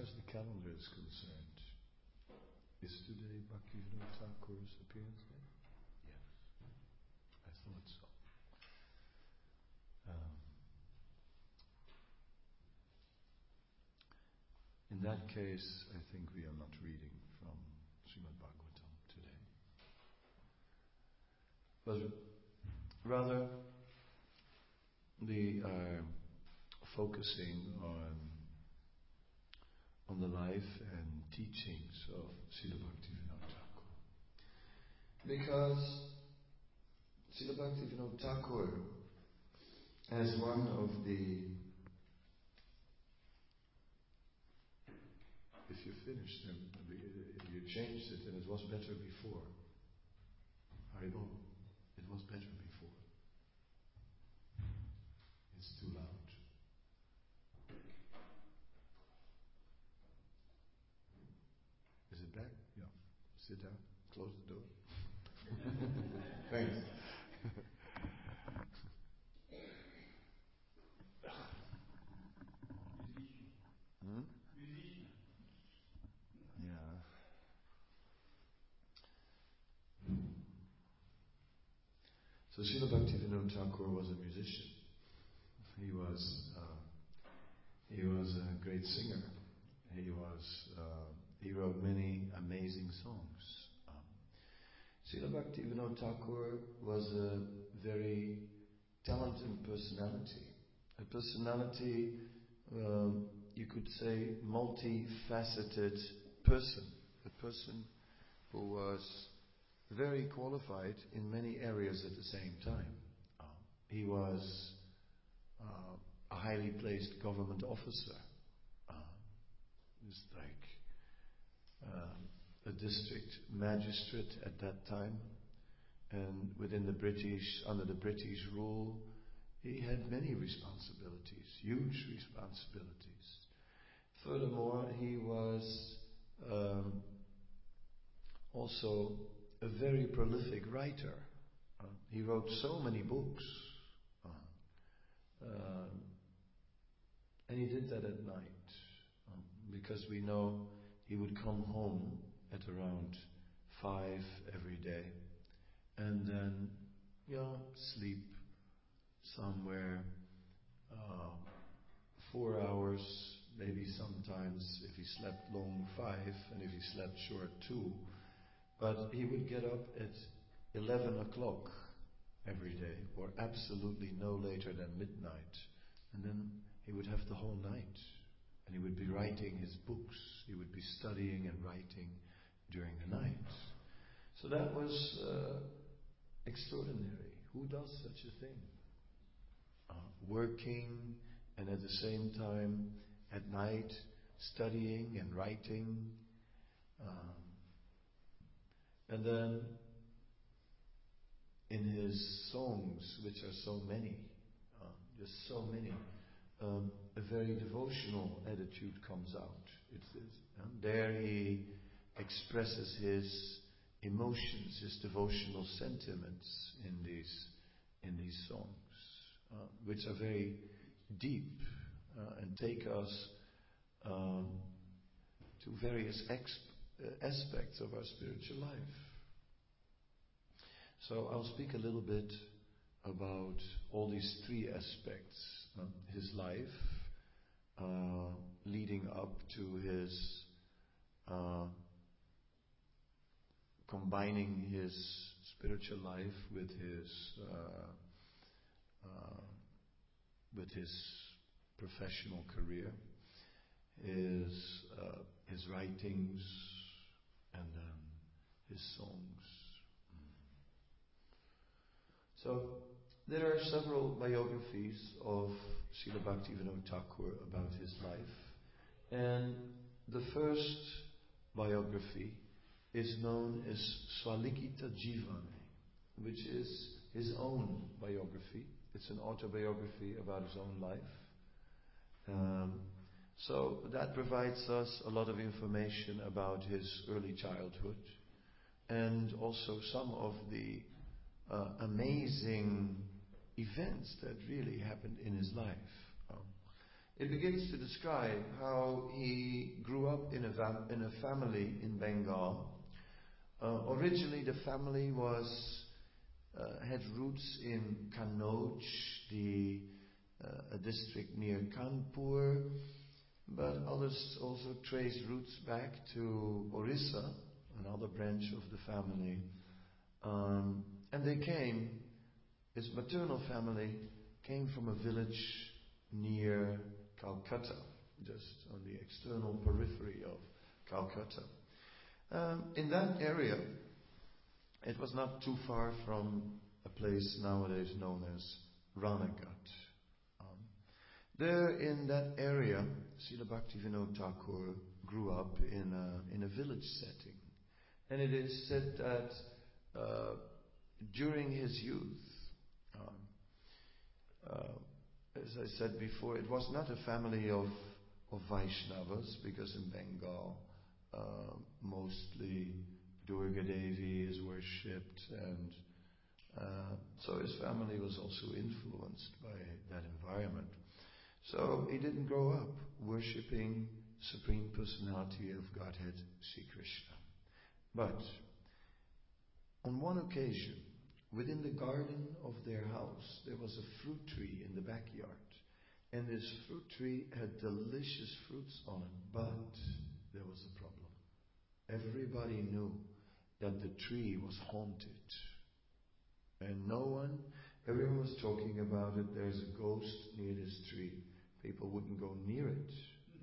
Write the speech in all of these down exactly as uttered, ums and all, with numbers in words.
as the calendar is concerned, is today Bhaktivinoda Thakur's appearance day? Yes, I thought so. Um, in that case, I think we are not reading from Srimad Bhagavatam today, but rather we are focusing on on the life and teachings of Srila Bhaktivinoda Thakur. Because Srila Bhaktivinoda Thakur, as one of the, if you finished them, you changed it and it was better before. Haribol, it was better before. It's too loud. Is it back? Yeah. Sit down. Close the door. Thanks. hmm? Yeah. So Srila Bhaktivinoda Thakur was a musician. He was uh, he was a great singer. He was uh, he wrote many amazing songs. Um, Srila Bhaktivinoda Thakur was a very talented personality. A personality, um, you could say, multifaceted person. A person who was very qualified in many areas at the same time. Uh, he was uh, a highly placed government officer. Uh, It's like uh, a district magistrate at that time, and within the British, under the British rule, he had many responsibilities, huge responsibilities. Furthermore, he was um, also a very prolific writer. Uh, he wrote so many books, uh, uh, and he did that at night. Because we know he would come home at around five every day and then, yeah, sleep somewhere uh, four hours, maybe sometimes if he slept long, five, and if he slept short, two. But he would get up at eleven o'clock every day, or absolutely no later than midnight, and then he would have the whole night. And he would be writing his books. He would be studying and writing during the night. So that was uh, extraordinary. Who does such a thing? Uh, working and at the same time at night studying and writing. Um, and then in his songs, which are so many, uh, just so many, Um, a very devotional attitude comes out. It's, it's, um, there he expresses his emotions, his devotional sentiments in these in these songs, uh, which are very deep uh, and take us um, to various ex- uh, aspects of our spiritual life. So I'll speak a little bit about all these three aspects. Uh, his life, uh, leading up to his uh, combining his spiritual life with his uh, uh, with his professional career, his uh, his writings, and then his songs. So there are several biographies of Srila Bhaktivinoda Thakur about his life, and the first biography is known as Swalikita Jivane, which is his own biography. It's an autobiography about his own life. Um, so that provides us a lot of information about his early childhood and also some of the uh, amazing events that really happened in his life. Um, it begins to describe how he grew up in a, va- in a family in Bengal. Uh, originally, the family was uh, had roots in Kannauj, the uh, a district near Kanpur, but others also trace roots back to Orissa, another branch of the family. Um, and they came, his maternal family came from a village near Calcutta, just on the external periphery of Calcutta. Um, in that area, it was not too far from a place nowadays known as Ranagat. Um, there in that area, Srila Bhaktivinoda Thakur grew up in a, in a village setting. And it is said that uh, during his youth, um, uh, as I said before, it was not a family of, of Vaishnavas, because in Bengal, uh, mostly Durga Devi is worshipped, and uh, so his family was also influenced by that environment. So he didn't grow up worshipping Supreme Personality of Godhead, Sri Krishna. But on one occasion, within the garden of their house, there was a fruit tree in the backyard. And this fruit tree had delicious fruits on it, but there was a problem. Everybody knew that the tree was haunted. And no one, everyone was talking about it. There's a ghost near this tree. People wouldn't go near it.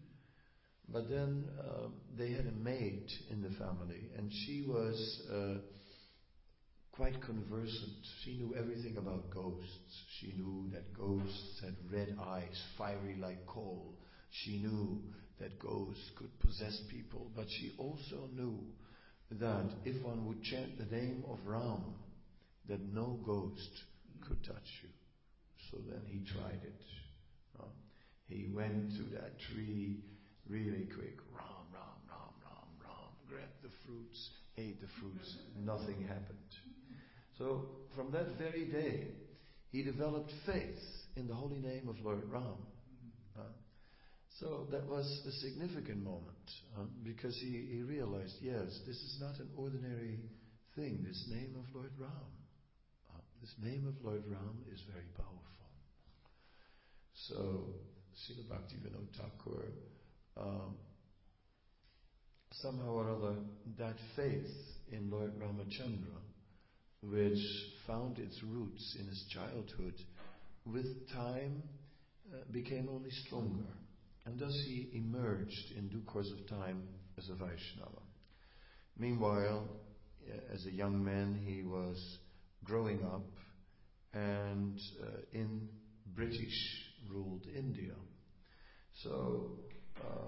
But then uh, they had a maid in the family, and she was uh, quite conversant. She knew everything about ghosts. She knew that ghosts had red eyes, fiery like coal. She knew that ghosts could possess people, but she also knew that if one would chant the name of Ram, that no ghost could touch you. So then he tried it. Uh, he went to that tree really quick. Ram, Ram, Ram, Ram, Ram. Grabbed the fruits, ate the fruits. Nothing happened. So from that very day, he developed faith in the holy name of Lord Ram. Uh, so that was a significant moment, uh, because he, he realized, yes, this is not an ordinary thing, this name of Lord Ram. Uh, this name of Lord Ram is very powerful. So, Srila Bhaktivinoda Thakur, um, somehow or other, that faith in Lord Ramachandra, which found its roots in his childhood, with time uh, became only stronger. And thus he emerged in due course of time as a Vaishnava. Meanwhile, as a young man, he was growing up and uh, in British-ruled India. So uh,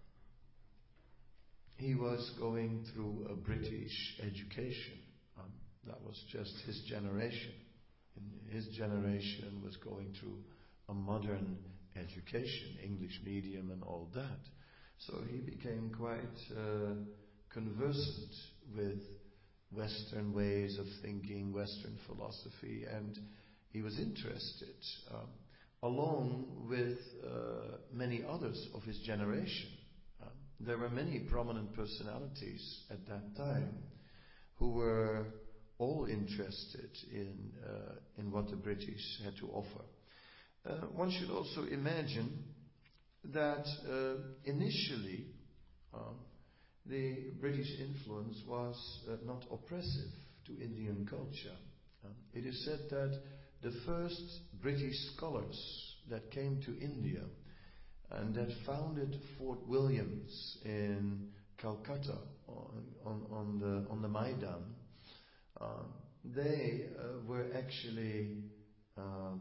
he was going through a British education. Um, that was just his generation. And his generation was going through a modern education, English medium and all that. So he became quite uh, conversant with Western ways of thinking, Western philosophy, and he was interested, um, along with uh, many others of his generation. Um, there were many prominent personalities at that time who were all interested in uh, in what the British had to offer. Uh, one should also imagine that uh, initially um, the British influence was uh, not oppressive to Indian culture. Um, it is said that the first British scholars that came to India and that founded Fort Williams in Calcutta on, on, on the on the Maidan, um, they uh, were actually um,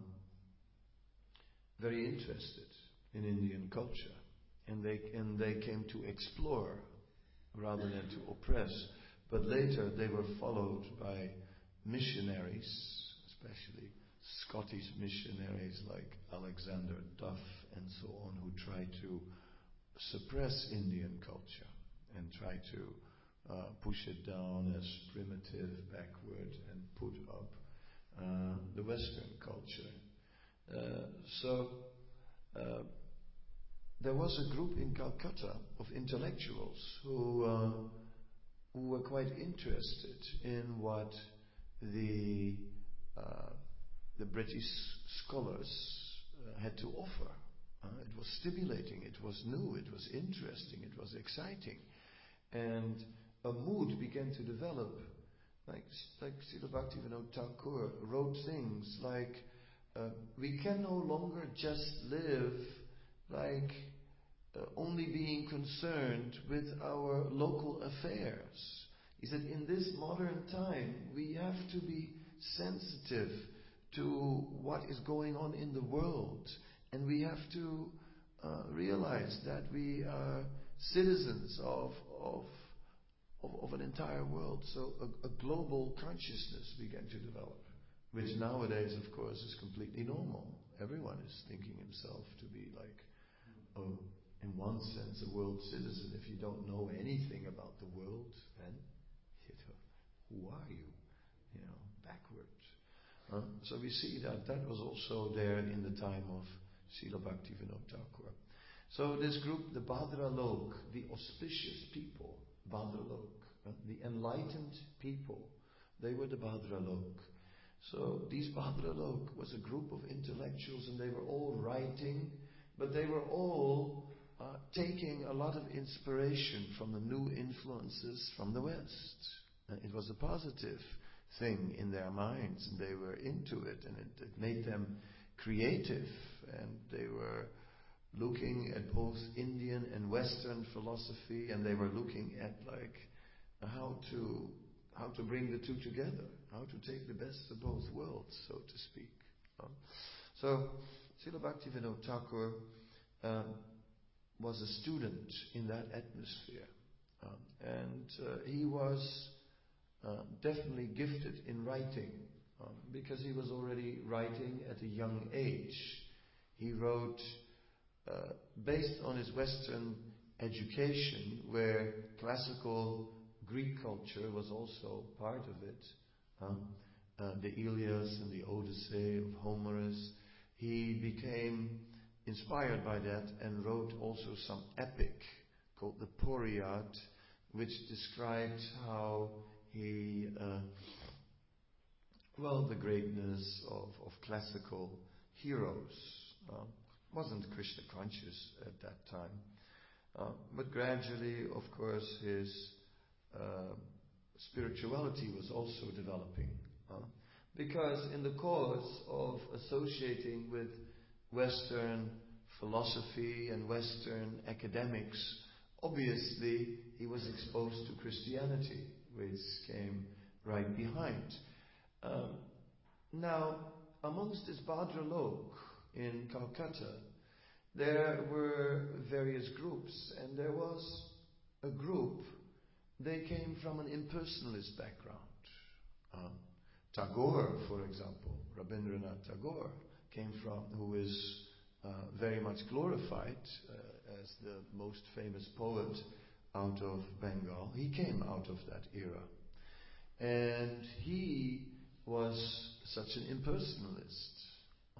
very interested in Indian culture, and they and they came to explore rather than to oppress. But later they were followed by missionaries, especially Scottish missionaries like Alexander Duff and so on, who tried to suppress Indian culture and try to uh, push it down as primitive, backward, and put up uh, the Western culture. Uh, so uh, there was a group in Calcutta of intellectuals who uh, who were quite interested in what the uh, the British scholars uh, had to offer. Uh, it was stimulating, it was new, it was interesting, it was exciting, and a mood began to develop. Like like Srila Bhaktivinoda Thakur wrote things like, uh, we can no longer just live like uh, only being concerned with our local affairs. He said, in this modern time, we have to be sensitive to what is going on in the world, and we have to uh, realize that we are citizens of of of, of an entire world. So a, a global consciousness began to develop, which nowadays, of course, is completely normal. Everyone is thinking himself to be like, oh, in one sense, a world citizen. If you don't know anything about the world, then, you know, who are you? You know, backwards. Uh, so we see that that was also there in the time of Srila Bhaktivinoda Thakur. So this group, the Bhadralok, the auspicious people, Bhadralok, uh, the enlightened people, they were the Bhadralok. So these Bhadralok was a group of intellectuals, and they were all writing, but they were all uh, taking a lot of inspiration from the new influences from the West. Uh, it was a positive thing in their minds, and they were into it, and it, it made them creative, and they were looking at both Indian and Western philosophy, and they were looking at like how to how to bring the two together, how to take the best of both worlds, so to speak. Um, so Srila Bhaktivinoda Thakur um, was a student in that atmosphere, um, and uh, he was uh, definitely gifted in writing, um, because he was already writing at a young age. He wrote uh, based on his Western education, where classical Greek culture was also part of it. Um, uh, the Ilias and the Odyssey of Homerus. He became inspired by that and wrote also some epic called the Poriad, which described how he, uh, well, the greatness of, of classical heroes. Uh, wasn't Krishna conscious at that time. Uh, but gradually, of course, his uh, spirituality was also developing. Uh, because in the course of associating with Western philosophy and Western academics, obviously he was exposed to Christianity, which came right behind. Um, now, amongst this Bhadralok in Calcutta, there were various groups, and there was a group, they came from an impersonalist background. Uh, Tagore, for example, Rabindranath Tagore, came from, who is uh, very much glorified uh, as the most famous poet out of Bengal. He came out of that era. And he was such an impersonalist. Uh,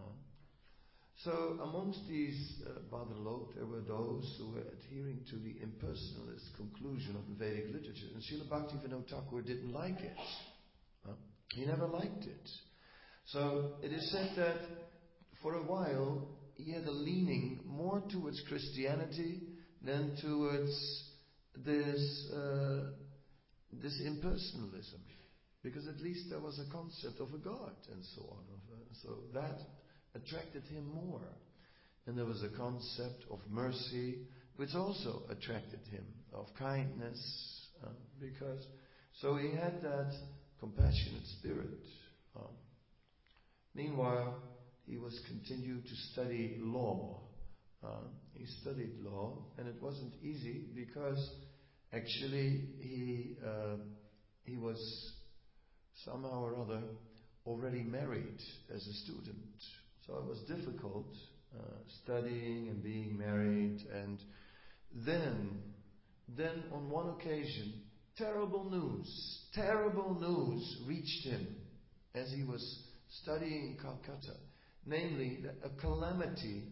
So amongst these uh, Bhadralok, there were those who were adhering to the impersonalist conclusion of the Vedic literature. And Srila Bhaktivinoda Thakur didn't like it. Uh, he never liked it. So it is said that for a while he had a leaning more towards Christianity than towards this uh, this impersonalism, because at least there was a concept of a God and so on. So that attracted him more. And there was a concept of mercy, which also attracted him, of kindness, uh, because so he had that compassionate spirit. Um, meanwhile, he was continued to study law. Uh, he studied law, and it wasn't easy because actually he uh, he was somehow or other already married as a student. So it was difficult uh, studying and being married. And then, then on one occasion, terrible news, terrible news reached him as he was studying in Calcutta. Namely, that a calamity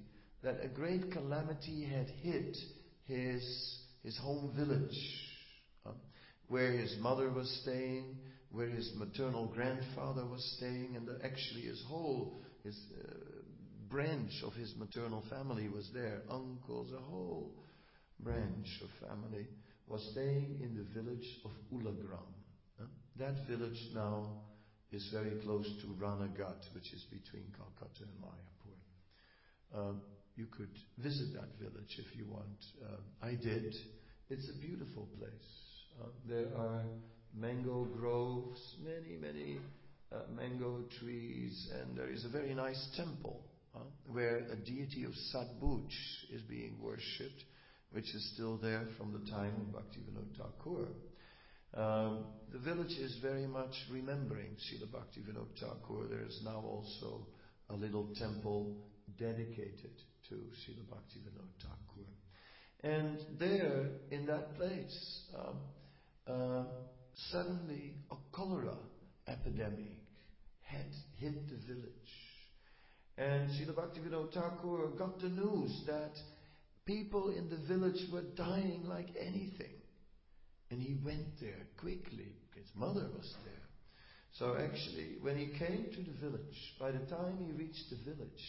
that a great calamity had hit his, his home village, uh, where his mother was staying, where his maternal grandfather was staying, and actually his whole his uh, branch of his maternal family was there. Uncles, a whole branch of family was staying in the village of Ulagram. Uh, that village now is very close to Ranagat, which is between Calcutta and Mayapur. Um, you could visit that village if you want. Um, I did. It's a beautiful place. Uh, there are mango groves, many, many uh, mango trees, and there is a very nice temple uh, where a deity of Sadbuj is being worshipped, which is still there from the time of Bhaktivinoda Thakur. Um, the village is very much remembering Srila Bhaktivinoda Thakur. There is now also a little temple dedicated to Srila Bhaktivinoda Thakur. And there, in that place, um, uh, suddenly a cholera epidemic had hit the village. And Srila Bhaktivinoda Thakur got the news that people in the village were dying like anything. And he went there quickly. His mother was there. So actually, when he came to the village, by the time he reached the village,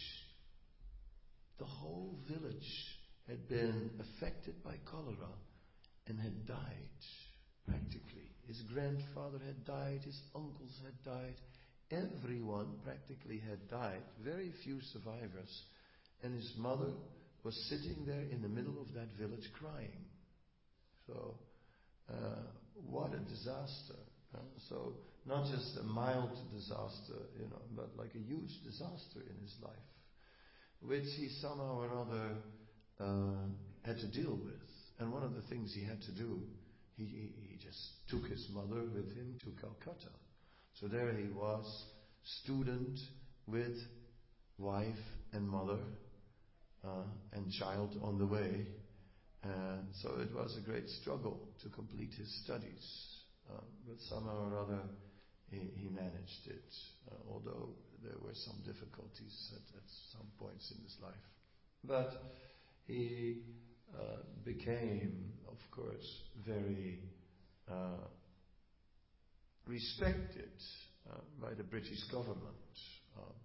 the whole village had been affected by cholera and had died, practically. His grandfather had died, his uncles had died, everyone practically had died, very few survivors. And his mother was sitting there in the middle of that village crying. So, uh, what a disaster. Uh, so, not just a mild disaster, you know, but like a huge disaster in his life, which he somehow or other uh, had to deal with. And one of the things he had to do, he, he, he just took his mother with him to Calcutta. So there he was, student with wife and mother uh, and child on the way. And so it was a great struggle to complete his studies. Uh, but somehow or other he, he managed it, uh, although there were some difficulties at, at some points in his life. But he uh, became, of course, very uh, respected uh, by the British government. Um,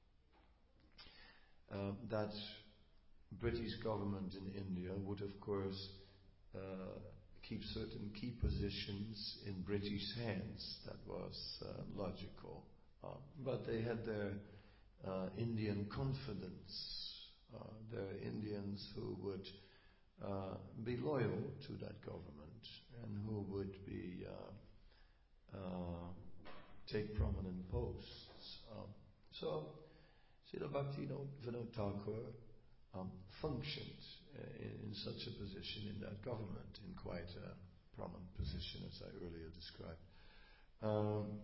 uh, that British government in India would, of course, uh, keep certain key positions in British hands. That was uh, logical. Uh, but they had their uh, Indian confidence. Uh, there are Indians who would uh, be loyal to that government and who would be uh, uh, take prominent posts. Um, so, Srila Bhaktivinoda Thakur um, functioned uh, in, in such a position in that government, in quite a prominent position, as I earlier described. Um,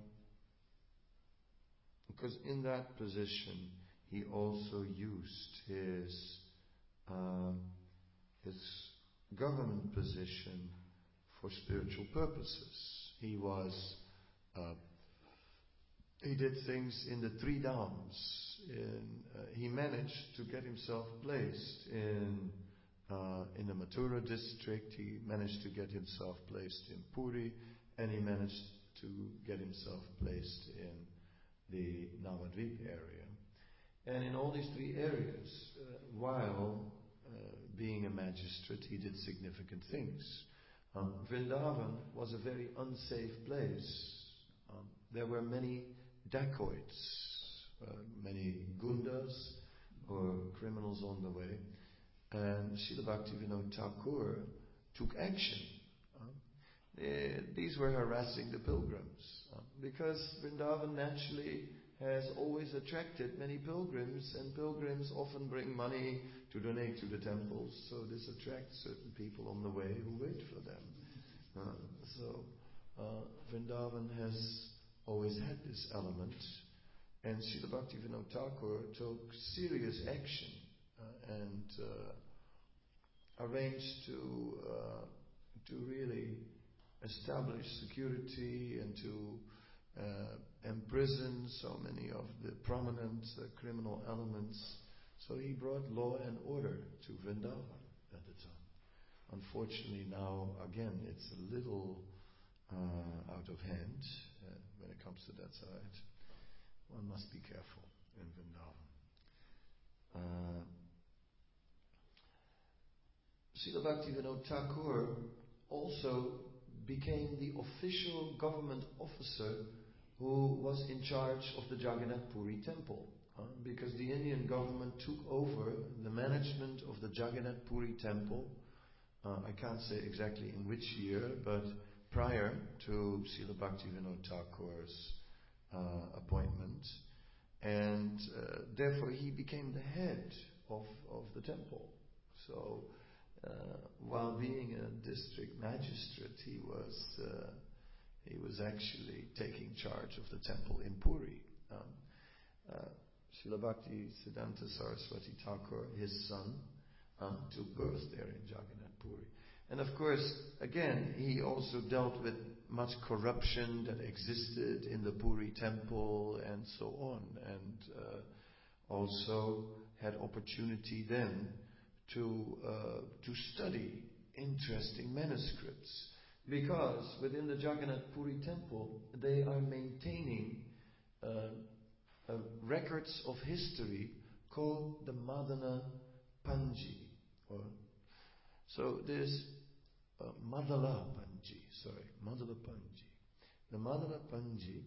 because in that position, he also used his uh, his government position for spiritual purposes. He was uh, he did things in the three dhams. In, uh, he managed to get himself placed in uh, in the Mathura district. He managed to get himself placed in Puri, and he managed to get himself placed in the Navadvip area. And in all these three areas, uh, while uh, being a magistrate, he did significant things. Um, Vrindavan was a very unsafe place. Um, there were many dacoits, uh, many gundas or criminals on the way. And Srila Bhaktivinoda Thakur took action. Uh, they, these were harassing the pilgrims uh, because Vrindavan naturally has always attracted many pilgrims, and pilgrims often bring money to donate to the temples, so this attracts certain people on the way who wait for them. Uh, so uh, Vrindavan has always had this element, and Srila Bhaktivinoda Thakur took serious action uh, and uh, arranged to uh, to really establish security and to uh, imprison so many of the prominent uh, criminal elements, So he brought law and order to Vrindavan at the time. Unfortunately now, again, it's a little uh, out of hand uh, when it comes to that side. One must be careful in Vrindavan. Uh, Srila Bhaktivinoda Thakur also became the official government officer who was in charge of the Jagannath Puri temple. Uh, because the Indian government took over the management of the Jagannath Puri temple, uh, I can't say exactly in which year, but prior to Srila Bhaktivinoda Thakur's uh, appointment. And uh, therefore he became the head of, of the temple. So uh, while being a district magistrate, he was uh, he was actually taking charge of the temple in Puri. Um, uh, Srila Bhakti Siddhanta Saraswati Thakur, his son, um, took birth there in Jagannath Puri. And of course, again, he also dealt with much corruption that existed in the Puri temple and so on. And uh, also had opportunity then to uh, to study interesting manuscripts. Because within the Jagannath Puri temple, they are maintaining uh, uh, records of history called the Madana Panji. Or, so there's uh, Madala Panji, sorry, Madala Panji. The Madala Panji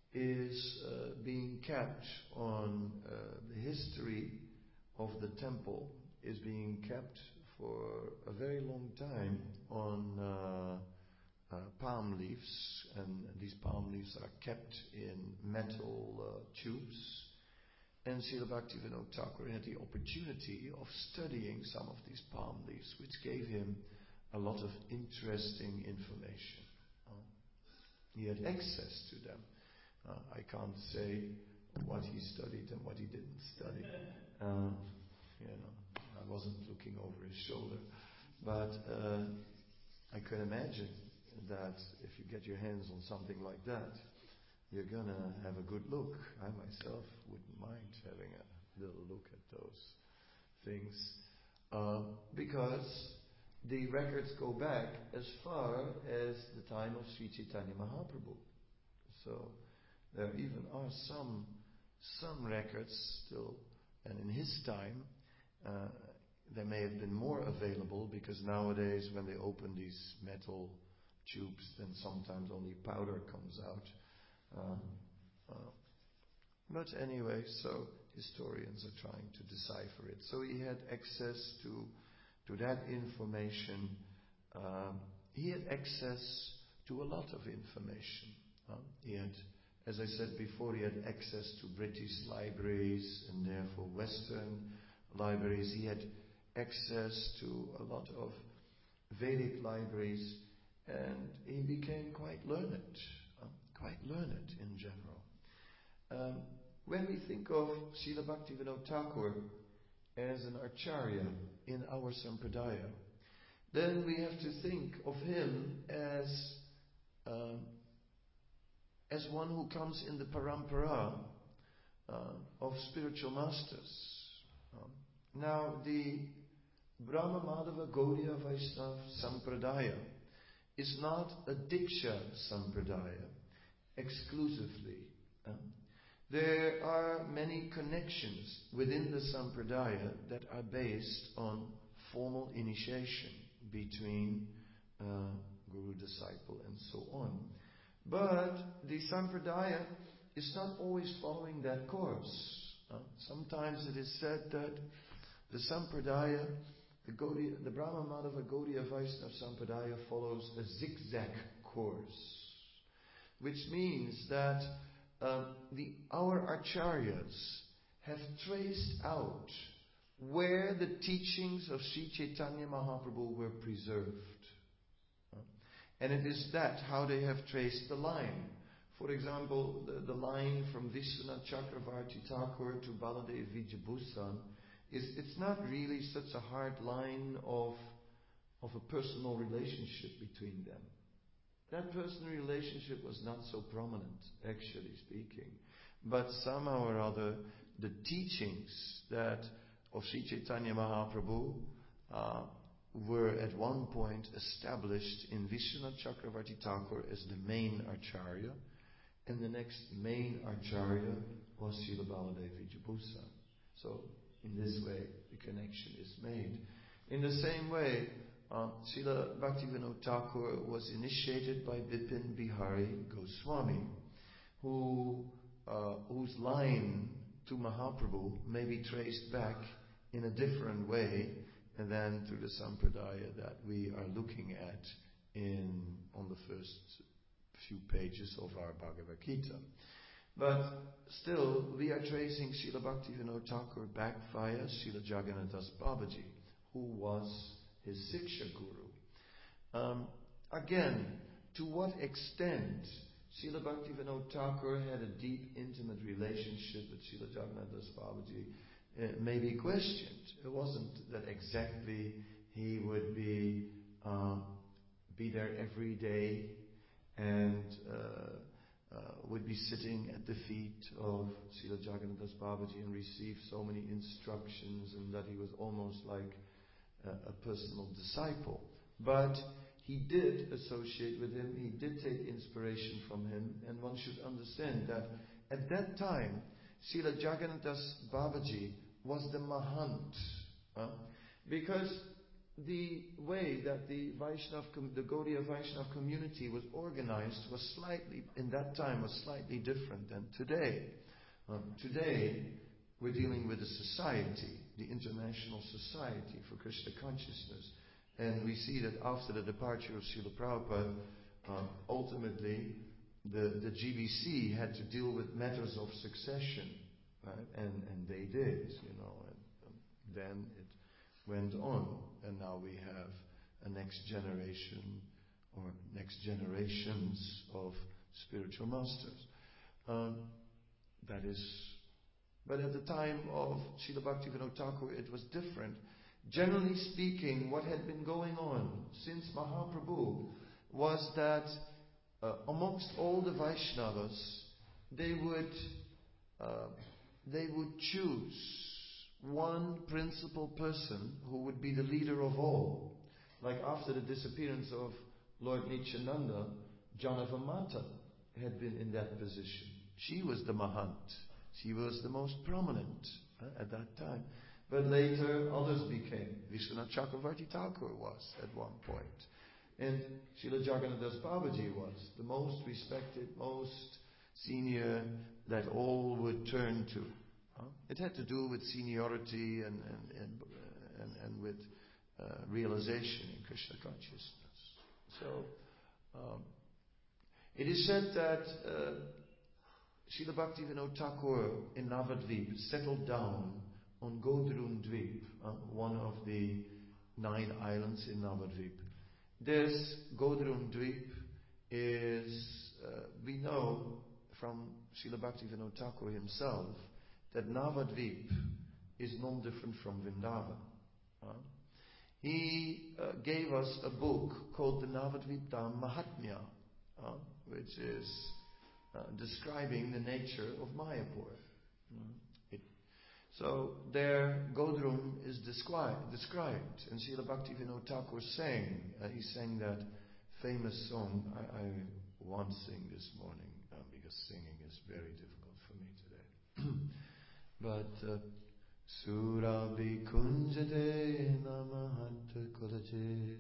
is uh, being kept on uh, the history of the temple, is being kept for a very long time on uh, uh, palm leaves, and these palm leaves are kept in metal uh, tubes. And Srila Bhaktivinoda Thakur had the opportunity of studying some of these palm leaves, which gave him a lot of interesting information. Uh, he had access to them. Uh, I can't say what he studied and what he didn't study. Uh, you know, I wasn't looking over his shoulder. But uh, I can imagine that if you get your hands on something like that, you're going to have a good look. I myself wouldn't mind having a little look at those things. Uh, because the records go back as far as the time of Sri Chaitanya Mahaprabhu. So there even are some some records still, and in his time uh, there may have been more available, because nowadays when they open these metal tubes, then sometimes only powder comes out. Uh, uh, but anyway, so historians are trying to decipher it. So he had access to to that information. Um, he had access to a lot of information. Uh, he had, as I said before, he had access to British libraries and therefore Western libraries. He had access to a lot of Vedic libraries, and he became quite learned. Quite learned in general. Um, when we think of Srila Bhaktivinoda Thakur as an acharya in our sampradaya, then we have to think of him as um, as one who comes in the parampara uh, of spiritual masters. Um, now, the Brahma Madhava Gaudiya Vaishnava Sampradaya is not a Diksha Sampradaya exclusively. Um, there are many connections within the Sampradaya that are based on formal initiation between uh, Guru, disciple, and so on. But the Sampradaya is not always following that course. Uh, sometimes it is said that the Sampradaya, the, Gaudiya, the Brahma Madhava Gaudiya Vaishnava Sampradaya follows a zigzag course. Which means that uh, the our acharyas have traced out where the teachings of Sri Chaitanya Mahaprabhu were preserved. Uh, and it is that, how they have traced the line. For example, the, the line from Vishwanath Chakravarti Thakur to Baladev Vijayabhusan, is it's not really such a hard line of, of a personal relationship between them. That personal relationship was not so prominent, actually speaking. But somehow or other, the teachings that of Sri Chaitanya Mahaprabhu uh, were at one point established in Vishwanath Chakravarti Thakur as the main Acharya, and the next main Acharya was Srila Baladev Vijayabhusa. So, in this way, the connection is made. In the same way, uh, Srila Bhaktivinoda Thakur was initiated by Bipin Bihari Goswami, who, uh, whose line to Mahaprabhu may be traced back in a different way than to the Sampradaya that we are looking at in on the first few pages of our Bhagavad Gita. But still, we are tracing Srila Bhaktivinoda Thakur back via Srila Jagannath Das Babaji, who was his Siksha Guru. Um, again, to what extent Srila Bhaktivinoda Thakur had a deep, intimate relationship with Srila Jagannath Das Babaji uh, may be questioned. It wasn't that exactly he would be uh, be there every day and uh, uh, would be sitting at the feet of Srila Jagannath Das Babaji and receive so many instructions, and that he was almost like a, a personal disciple. But he did associate with him, he did take inspiration from him, and one should understand that at that time, Srila Jagannath Das Babaji was the Mahant. Uh, because the way that the Vaishnava, the Gaudiya Vaishnava community was organized was slightly, in that time, was slightly different than today. Um, today, we're dealing with a society, the International Society for Krishna Consciousness. And we see that after the departure of Srila Prabhupada, uh, ultimately, the, the G B C had to deal with matters of succession. Right? And, and they did, you know, and um, then it went on, and now we have a next generation or next generations of spiritual masters. Um, that is, but at the time of Srila Bhaktivinoda Thakur, it was different. Generally speaking, what had been going on since Mahaprabhu was that uh, amongst all the Vaishnavas, they would uh, they would choose one principal person who would be the leader of all. Like after the disappearance of Lord Nityananda, Janavamata had been in that position. She was the Mahant. She was the most prominent uh, at that time. But later others became. Vishwanath Chakravarti Thakur was at one point. And Srila Jagannath Das Babaji was the most respected, most senior that all would turn to. Huh? It had to do with seniority and and and, uh, and, and with uh, realization in Krishna consciousness. So um, it is said that uh, Srila Bhaktivinoda Thakur in Navadvip settled down on Godrun Dvip, uh, one of the nine islands in Navadvip. This Godrun Dvip is, uh, we know from Srila Bhaktivinoda Thakur himself, that Navadvip is no different from Vrindavan. Uh, he uh, gave us a book called the Navadvip Dham Mahatmya, uh, which is uh, describing the nature of Mayapur. Uh, it, so there, Godrum is described, described, and Srila Bhaktivinoda Thakur sang. Uh, he sang that famous song. I, I won't sing this morning uh, because singing is very difficult for me today. But uh, Surabhi Kunjate Namahat Kodache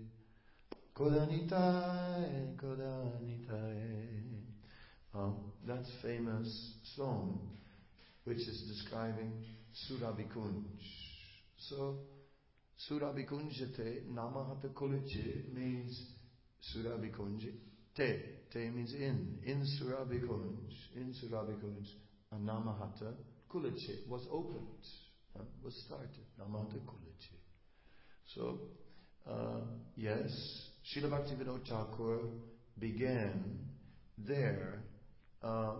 Kodanitai Kodanitai. Um, that famous song, which is describing Surabhi Kunj. So Surabhi Kunjate Namahat Kodache means Surabhi Kunj. Te Te means in in Surabhi Kunj in Surabhi Kunj. And Namahata Kulache was opened, uh, was started. Namahata Kulache. So, uh, yes, Srila Bhaktivinoda Thakur began there, uh,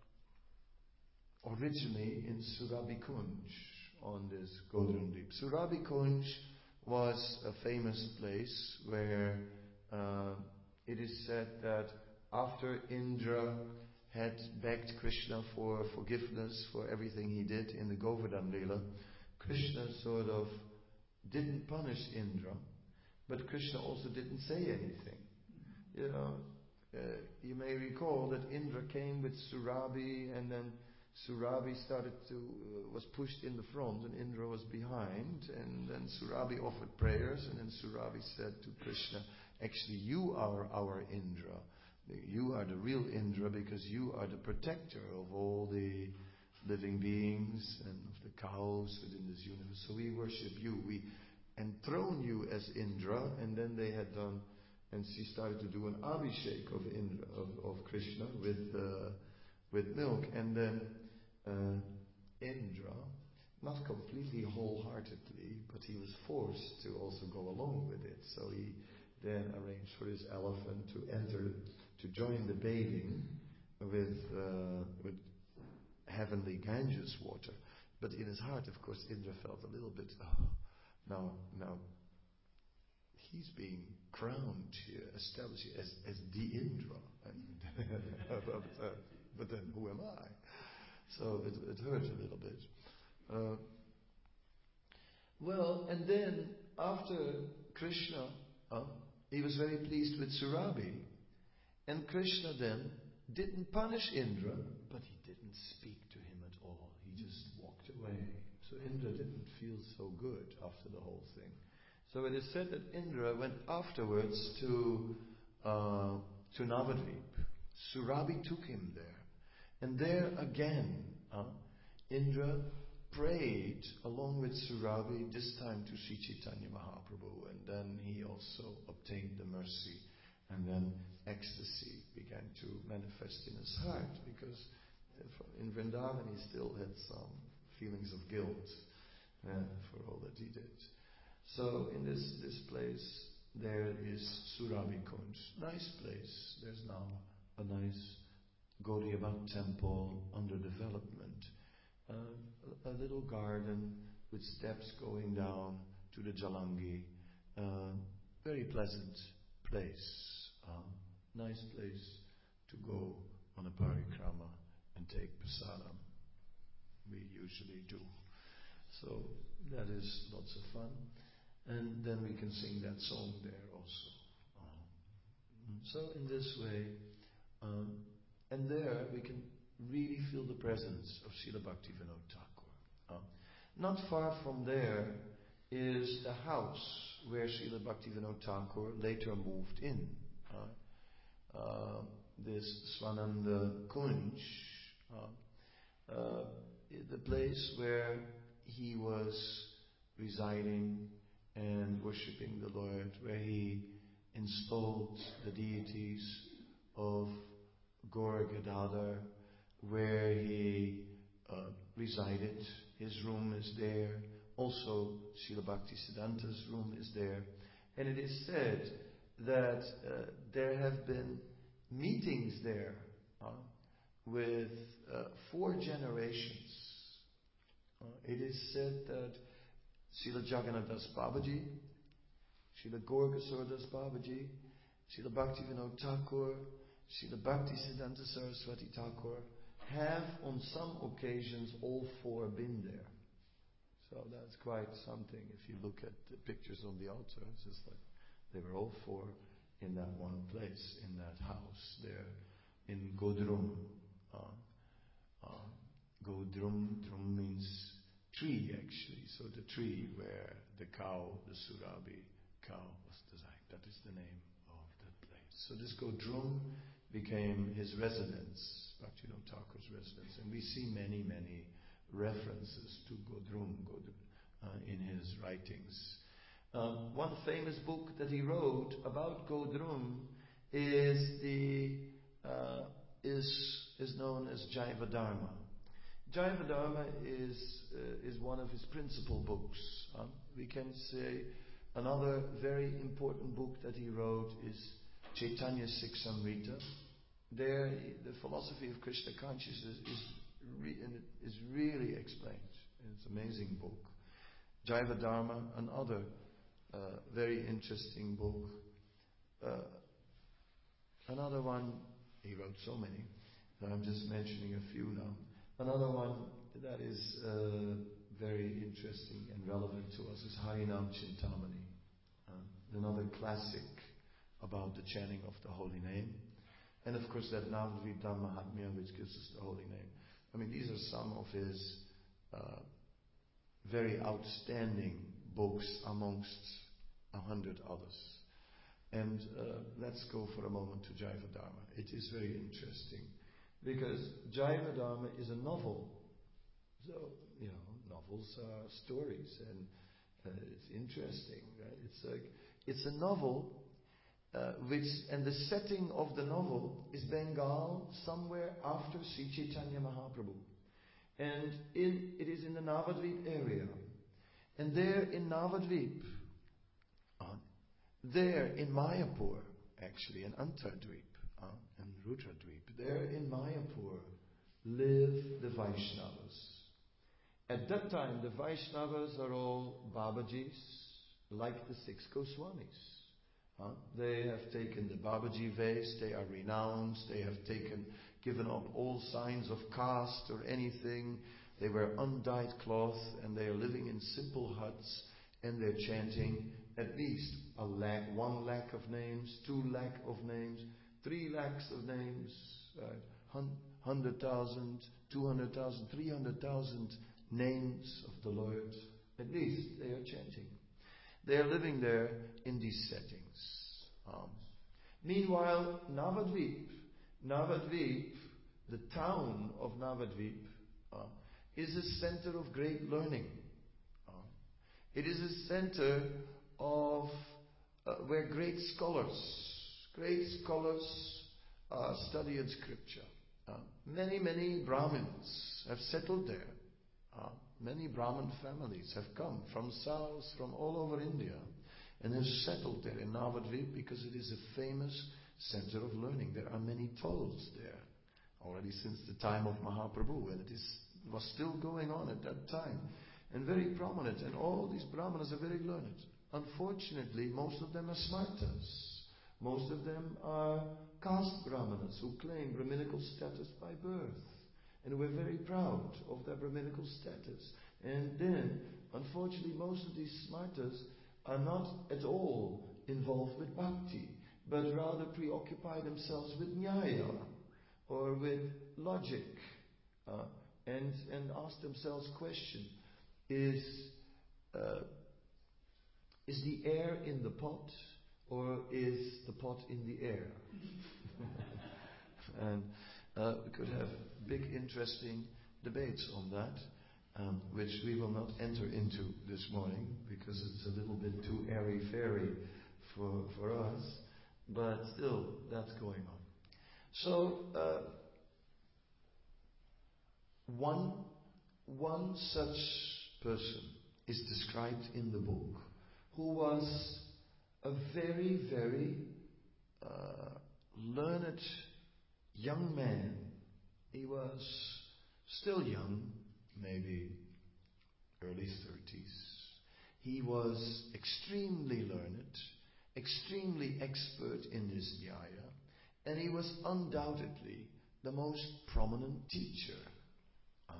originally in Surabhi Kunj, on this Godrun Deep. Surabhi Kunj was a famous place where uh, it is said that after Indra had begged Krishna for forgiveness for everything he did in the Govardhan Leela, Krishna sort of didn't punish Indra, but Krishna also didn't say anything. You know, uh, you may recall that Indra came with Surabhi, and then Surabhi started to uh, was pushed in the front, and Indra was behind. And then Surabhi offered prayers, and then Surabhi said to Krishna, "Actually, you are our Indra. You are the real Indra because you are the protector of all the living beings and of the cows within this universe. So we worship you. We enthrone you as Indra." And then they had done, and she started to do an abhishek of Indra, of, of Krishna with uh, with milk. And then uh, Indra, not completely wholeheartedly, but he was forced to also go along with it. So he then arranged for his elephant to enter, to join the bathing with uh, with heavenly Ganges water. But in his heart, of course, Indra felt a little bit, oh, now, now, he's being crowned here, established here as, as the Indra. but, uh, but then who am I? So it, it hurt a little bit. Uh, well, and then after Krishna, uh, he was very pleased with Surabhi. And Krishna then didn't punish Indra, but he didn't speak to him at all. He just walked away. So Indra didn't feel so good after the whole thing. So it is said that Indra went afterwards to uh, to Navadvip. Surabhi took him there. And there again, uh, Indra prayed along with Surabhi, this time to Sri Chaitanya Mahaprabhu. And then he also obtained the mercy. And then ecstasy began to manifest in his heart, because in Vrindavan he still had some feelings of guilt uh, for all that he did. So in this, this place there is Surabhi Kunj. Nice place. There's now a nice Gaudiya Math temple under development. Uh, a, a little garden with steps going down to the Jalangi. Uh, very pleasant place. Um, nice place to go on a parikrama and take prasadam. We usually do. So that is lots of fun. And then we can sing that song there also. Um, so in this way, um, and there we can really feel the presence of Srila Bhaktivinoda Thakur. Um, not far from there is the house where Srila Bhaktivinoda Thakur later moved in. Uh, uh, this Swananda Kunj, uh, uh, the place where he was residing and worshipping the Lord, where he installed the deities of Gaura Gadadhar, where he uh, resided. His room is there. Also, Srila Bhaktisiddhanta's room is there. And it is said that uh, there have been meetings there uh, with uh, four generations. Uh, it is said that Srila Jagannath Das Babaji, Srila Gaurkasur Das Babaji, Srila Bhaktivinoda Thakur, Srila Bhaktisiddhanta Saraswati Thakur have on some occasions all four been there. So that's quite something. If you look at the pictures on the altar, it's just like they were all four in that one place, in that house there in Godrum. Uh, uh, Godrum, drum means tree actually. So the tree where the cow, the Surabhi cow was designed. That is the name of that place. So this Godrum became his residence, Bhaktivinoda Thakur's residence. And we see many, many references to Godrum, Godrum uh, in his writings. Um, one famous book that he wrote about Godrum is the uh, is is known as Jaiva Dharma. Jaiva Dharma is uh, is one of his principal books. Um, we can say another very important book that he wrote is Chaitanya Siksamrita. There, the philosophy of Krishna consciousness is re- and it is really explained. It's an amazing book. Jaiva Dharma, another uh, very interesting book. Uh, another one, he wrote so many, that I'm just mentioning a few now. Another one that is uh, very interesting and relevant to us is Harinam Chintamani, uh, another classic about the chanting of the holy name. And of course that Navadvip Dham Mahatmya, which gives us the holy name. I mean, these are some of his uh, very outstanding books amongst a hundred others. And uh, let's go for a moment to Jaiva Dharma. It is very interesting because Jaiva Dharma is a novel. So, you know, novels are stories, and uh, it's interesting, right? It's like, it's a novel uh, which, and the setting of the novel is Bengal, somewhere after Sri Chaitanya Mahaprabhu. And in, it is in the Navadvip area. And there in Navadvip, uh, there in Mayapur, actually, in Antardvip, uh, and Rudradvip, there in Mayapur live the Vaishnavas. At that time, the Vaishnavas are all Babajis, like the six Goswamis. Huh? They have taken the Babaji vase, they are renounced, they have taken, given up all signs of caste or anything. They wear undyed cloth and they are living in simple huts and they're chanting at least a lakh, one lakh of names, two lakh of names, three lakhs of names, right? Hundred thousand, two hundred thousand, three hundred thousand names of the Lord. At least they are chanting. They are living there in these settings. Um, meanwhile, Navadvip, Navadvip, the town of Navadvip, uh, is a center of great learning. Uh, it is a center of uh, where great scholars, great scholars uh, study in scripture. Uh, many, many Brahmins have settled there. Uh, many Brahmin families have come from south, from all over India, and have settled there in Navadvip because it is a famous center of learning. There are many tolls there, already since the time of Mahaprabhu, and it is was still going on at that time, and very prominent. And all these Brahmanas are very learned. Unfortunately, most of them are smartas. Most of them are caste Brahmanas who claim Brahminical status by birth. And we're very proud of their Brahminical status. And then, unfortunately, most of these smartas are not at all involved with bhakti, but rather preoccupy themselves with nyaya, or with logic, uh, and, and ask themselves question, is, uh, is the air in the pot, or is the pot in the air? And uh, we could have big interesting debates on that, um, which we will not enter into this morning because it's a little bit too airy-fairy for, for us, but still, that's going on. So, uh, one, one such person is described in the book who was a very, very uh, learned young man. He was still young, maybe early thirties. He was extremely learned, extremely expert in his nyaya, and he was undoubtedly the most prominent teacher. Um,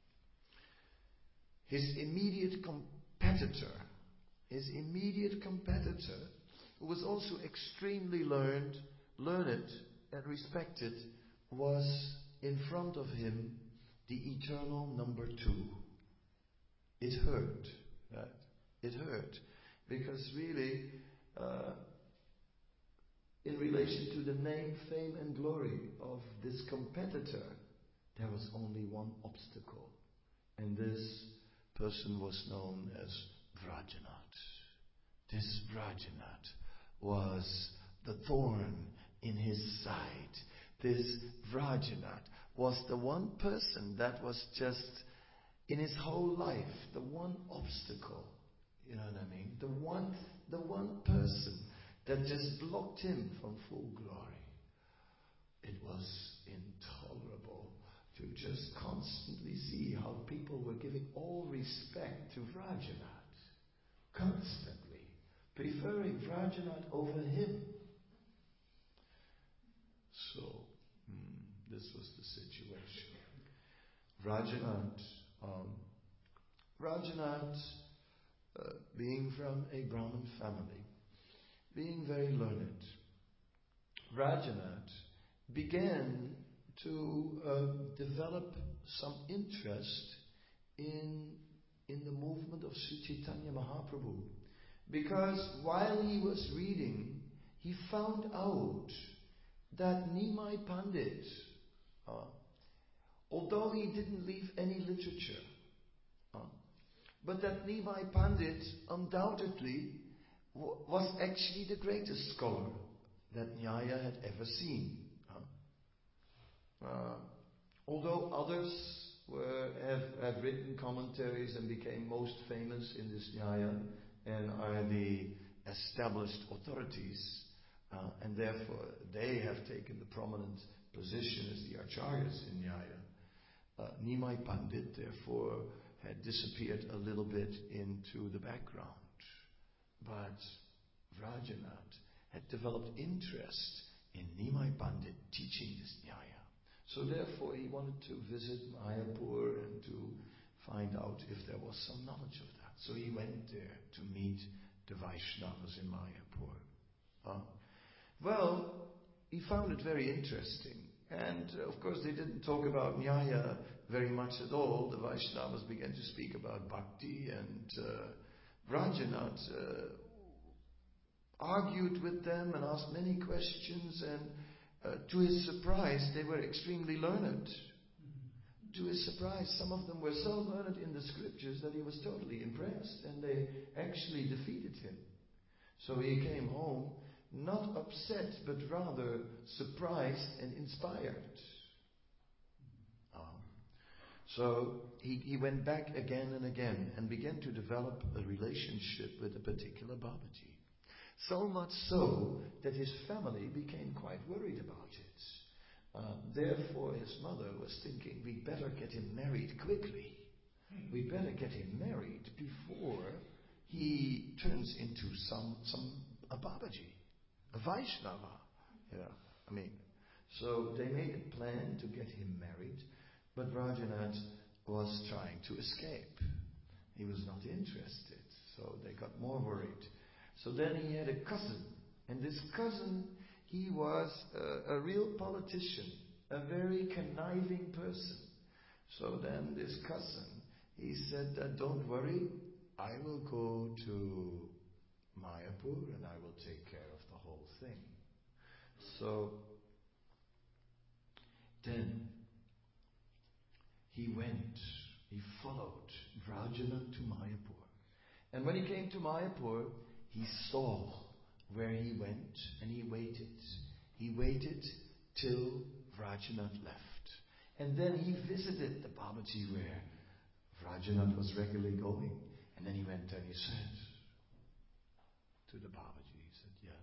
his immediate competitor, his immediate competitor, who was also extremely learned, learned and respected, was in front of him the eternal number two. It hurt, right? It hurt. Because really, uh, in relation to the name, fame and glory of this competitor, there was only one obstacle. And this person was known as Vrajanath. This Vrajanath was the thorn in his side. This Vrajanath was the one person that was just, in his whole life, the one obstacle. You know what I mean? The one, the one person that just blocked him from full glory. It was intolerable to just constantly see how people were giving all respect to Vrajanath. Constantly. Preferring Vrajanath over him. So, hmm, this was the situation. Vrajanath, um, Rajanath, uh, being from a Brahmin family, being very learned, Rajanath began to uh, develop some interest in, in the movement of Sri Chaitanya Mahaprabhu. Because while he was reading, he found out that Nimai Pandit, uh, although he didn't leave any literature, uh, but that Nimai Pandit undoubtedly w- was actually the greatest scholar that Nyaya had ever seen. Uh, uh, although others were, have, have written commentaries and became most famous in this Nyaya and are the established authorities, uh, and therefore they have taken the prominent position as the acharyas in Nyaya. Uh, Nimai Pandit, therefore, had disappeared a little bit into the background. But Rajanath had developed interest in Nimai Pandit teaching this Nyaya. So therefore he wanted to visit Mayapur and to find out if there was some knowledge of that. So he went there to meet the Vaishnavas in Mayapur. Uh, well, he found it very interesting. And uh, of course they didn't talk about Nyaya very much at all. The Vaishnavas began to speak about Bhakti, and uh, Rajanath uh, argued with them and asked many questions, and uh, to his surprise they were extremely learned. To his surprise, some of them were so learned in the scriptures that he was totally impressed, and they actually defeated him. So he came home not upset, but rather surprised and inspired. Um, so he, he went back again and again and began to develop a relationship with a particular Babaji. So much so that his family became quite worried about it. Uh, therefore his mother was thinking, we'd better get him married quickly. We'd better get him married before he turns into some, some a Babaji. A Vaishnava. Yeah, I mean, so they made a plan to get him married, but Rajanath was trying to escape. He was not interested, so they got more worried. So then he had a cousin, and this cousin, he was a, a real politician, a very conniving person. So then this cousin, he said, uh, don't worry, I will go to Mayapur and I will take care of the whole thing. So then he went, he followed Rajanath to Mayapur. And when he came to Mayapur, he saw where he went and he waited. He waited till Rajanath left. And then he visited the Babaji where Rajanath was regularly going. And then he went and he said to the Babaji, he said, yes,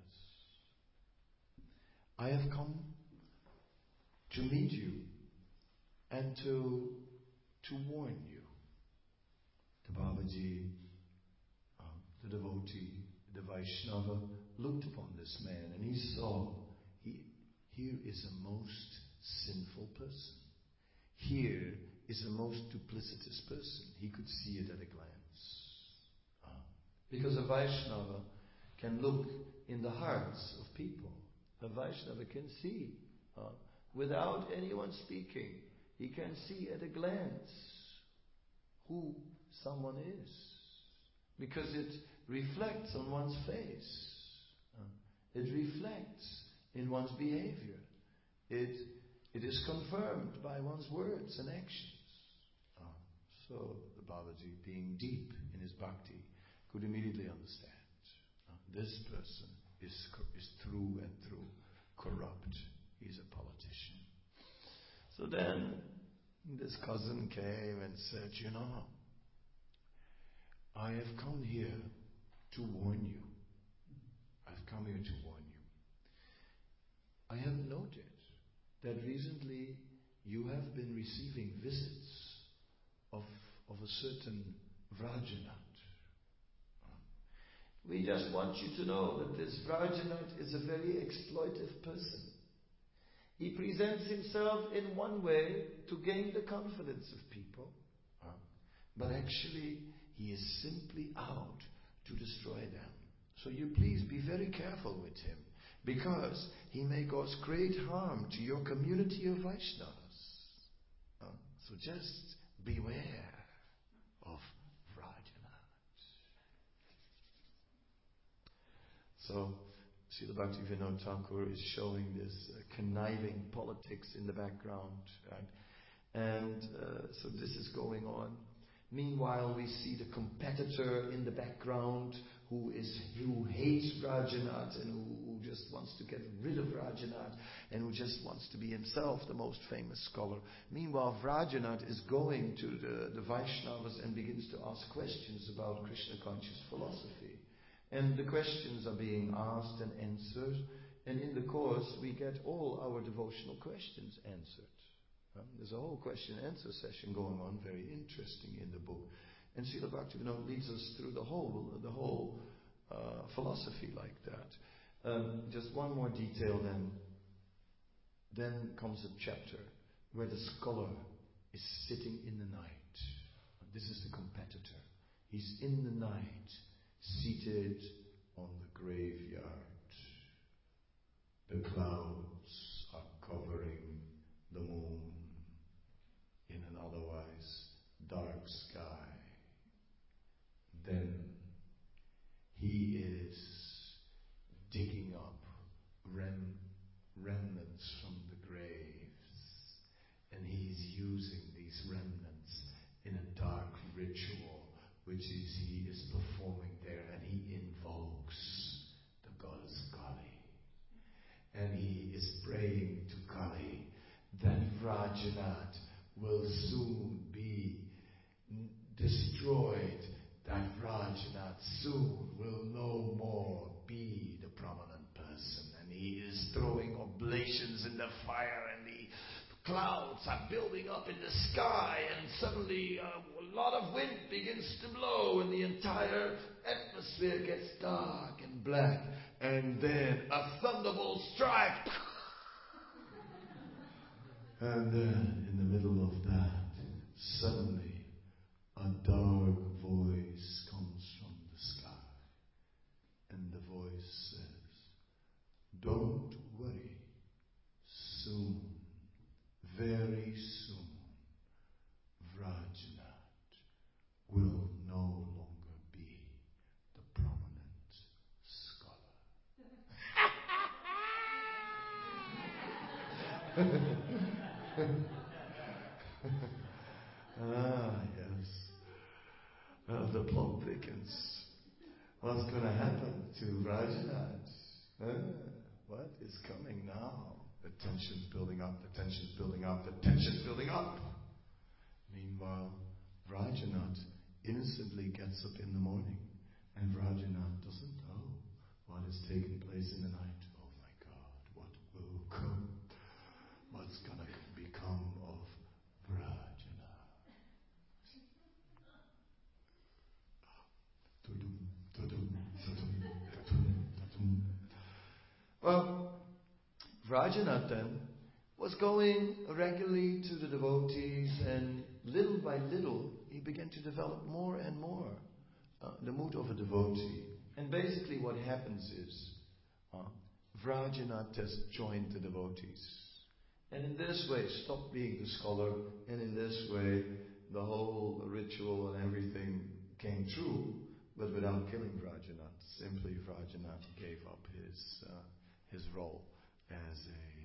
I have come to meet you and to to warn you. The Babaji, uh, the devotee, the Vaishnava, looked upon this man and he saw, he, here is a most sinful person. Here is a most duplicitous person. He could see it at a glance. Uh, because a Vaishnava can look in the hearts of people. A Vaishnava can see, uh, without anyone speaking, he can see at a glance who someone is. Because it reflects on one's face. Uh, it reflects in one's behavior. It, it is confirmed by one's words and actions. Uh, so the Babaji, being deep in his bhakti, could immediately understand. This person is, is through and through corrupt. He's a politician. So then this cousin came and said, you know, I have come here to warn you. I've come here to warn you. I have noted that recently you have been receiving visits of, of a certain Vrajanath. We just want you to know that this Vrajanath is a very exploitive person. He presents himself in one way to gain the confidence of people. Uh, But actually, he is simply out to destroy them. So you please be very careful with him, because he may cause great harm to your community of Vaishnavas. Uh, so just beware of Vrajanath. So, Srila Bhaktivinoda Thakur is showing this uh, conniving politics in the background, right? And uh, so this is going on. Meanwhile, we see the competitor in the background who is who hates Vrajanath and who, who just wants to get rid of Vrajanath and who just wants to be himself the most famous scholar. Meanwhile, Vrajanath is going to the, the Vaishnavas and begins to ask questions about Krishna conscious philosophy. And the questions are being asked and answered, and in the course we get all our devotional questions answered. Um, there's a whole question and answer session going on, very interesting in the book. And Srila Bhaktivinoda leads us through the whole the whole uh, philosophy like that. Um, just one more detail then. Then comes a chapter where the scholar is sitting in the night. This is the competitor. He's in the night, seated on the graveyard. The clouds are covering the moon in an otherwise dark sky. Then he is digging up rem- remnants from the graves, and he is using these remnants in a dark ritual which is he is performing there, and he invokes the goddess Kali. And he is praying to Kali that Vrajanath will soon be destroyed, that Vrajanath soon will no more be the prominent person. And he is throwing oblations in the fire, and the clouds are building up in the sky, and suddenly uh, a lot of wind begins to blow, and the entire atmosphere gets dark and black, and then a thunderbolt strikes. And then, in the middle of that, suddenly a dark voice comes from the sky. And the voice says, "Don't worry. Soon, very soon, Vrajanath will no longer be the prominent scholar." Ah, yes. Well, the plot thickens. What's going to happen to Vrajanath? Ah, what is coming now? The tension's building up, the tension's building up, the tension's building up. Meanwhile, Vrajanath innocently gets up in the morning, and Vrajanath doesn't know what is taking place in the night. Oh my God, what will come? What's going to become of Vrajanath? Well, Vrajanath then was going regularly to the devotees, and little by little he began to develop more and more uh, the mood of a devotee. And basically what happens is uh, Vrajanath has joined the devotees, and in this way stopped being the scholar, and in this way the whole ritual and everything came true, but without killing Vrajanath. Simply Vrajanath gave up his uh, his role as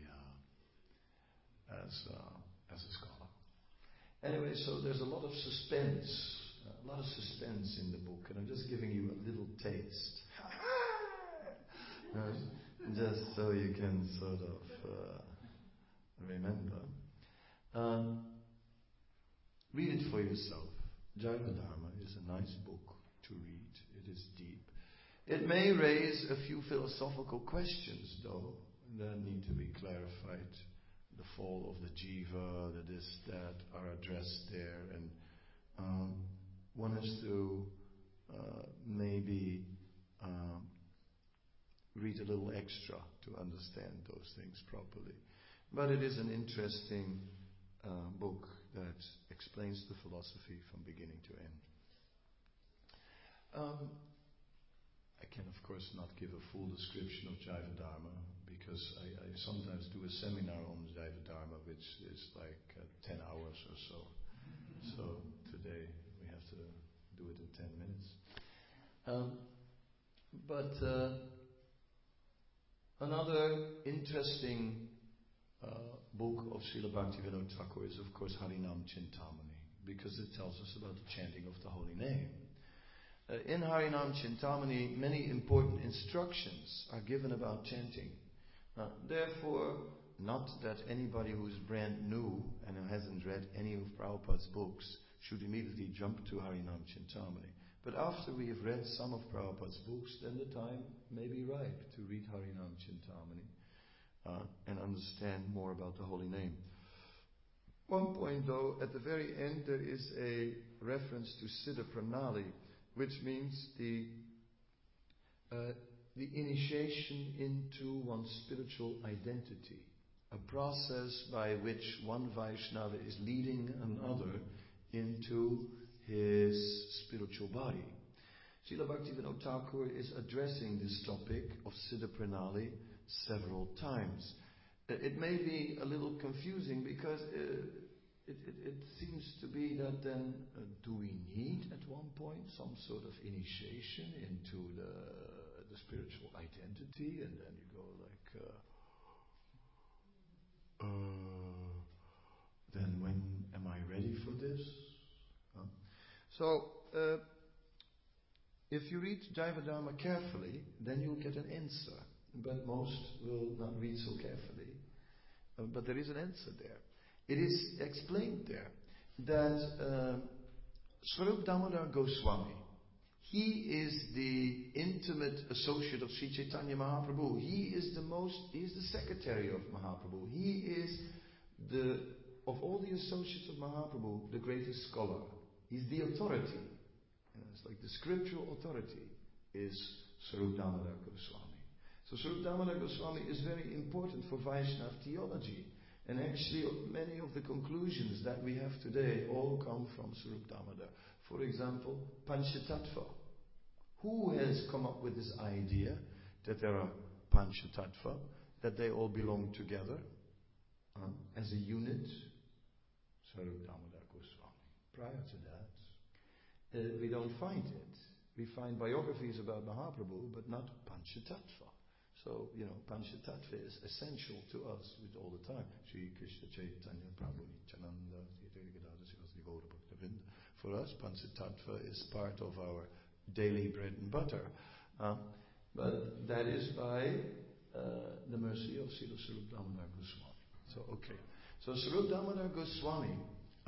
a uh, as uh, as a scholar. Anyway, so there's a lot of suspense, a lot of suspense in the book, and I'm just giving you a little taste, uh, just so you can sort of uh, remember. Um, read it for yourself. Jaiva Dharma is a nice book to read. It is deep. It may raise a few philosophical questions, though, that need to be clarified. The fall of the jiva, the this, that are addressed there, and um, one has to uh, maybe uh, read a little extra to understand those things properly. But it is an interesting uh, book that explains the philosophy from beginning to end. Um, I can, of course, not give a full description of Jaiva Dharma because I, I sometimes do a seminar on Jaiva Dharma, which is like uh, ten hours or so. So today we have to do it in ten minutes. Um, but uh, another interesting uh, book of Srila Bhaktivinoda Thakur is, of course, Harinam Chintamani, because it tells us about the chanting of the holy name. Uh, in Harinam Chintamani, many important instructions are given about chanting. Uh, therefore, not that anybody who is brand new and who hasn't read any of Prabhupada's books should immediately jump to Harinam Chintamani. But after we have read some of Prabhupada's books, then the time may be ripe to read Harinam Chintamani uh, and understand more about the holy name. One point though, at the very end there is a reference to Siddha Pranali, which means the uh, the initiation into one's spiritual identity, a process by which one Vaishnava is leading another into his spiritual body. Srila Bhaktivinoda Thakur is addressing this topic of Siddha Pranali several times. It may be a little confusing because uh, It, it, it seems to be that then, uh, do we need at one point some sort of initiation into the, the spiritual identity? And then you go like, uh, uh, then when am I ready for this? Huh? So, uh, if you read Jaiva Dharma carefully, then you'll get an answer. But most will not read so carefully. Uh, but there is an answer there. It is explained there that uh, Swarup Damodar Goswami, he is the intimate associate of Sri Chaitanya Mahaprabhu. He is the most, he is the secretary of Mahaprabhu. He is the, of all the associates of Mahaprabhu, the greatest scholar. He's the authority. You know, it's like the scriptural authority is Swarup Damodar Goswami. So Swarup Damodar Goswami is very important for Vaishnava theology. And actually, many of the conclusions that we have today all come from Swarup Damodar. For example, Panchatattva. Who has come up with this idea that there are Panchatattva, that they all belong together uh, as a unit? Swarup Damodar Goswami. Prior to that, uh, we don't find it. We find biographies about Mahaprabhu, but not Panchatattva. So, you know, Panchatattva is essential to us with all the time. Sri Krishna Chaitanya Prabhu Nityananda. For us, Panchatattva is part of our daily bread and butter. Uh, but that is by uh, the mercy of Srila Swarup Damodar Goswami. So, okay. So, Swarup Damodar Goswami, uh,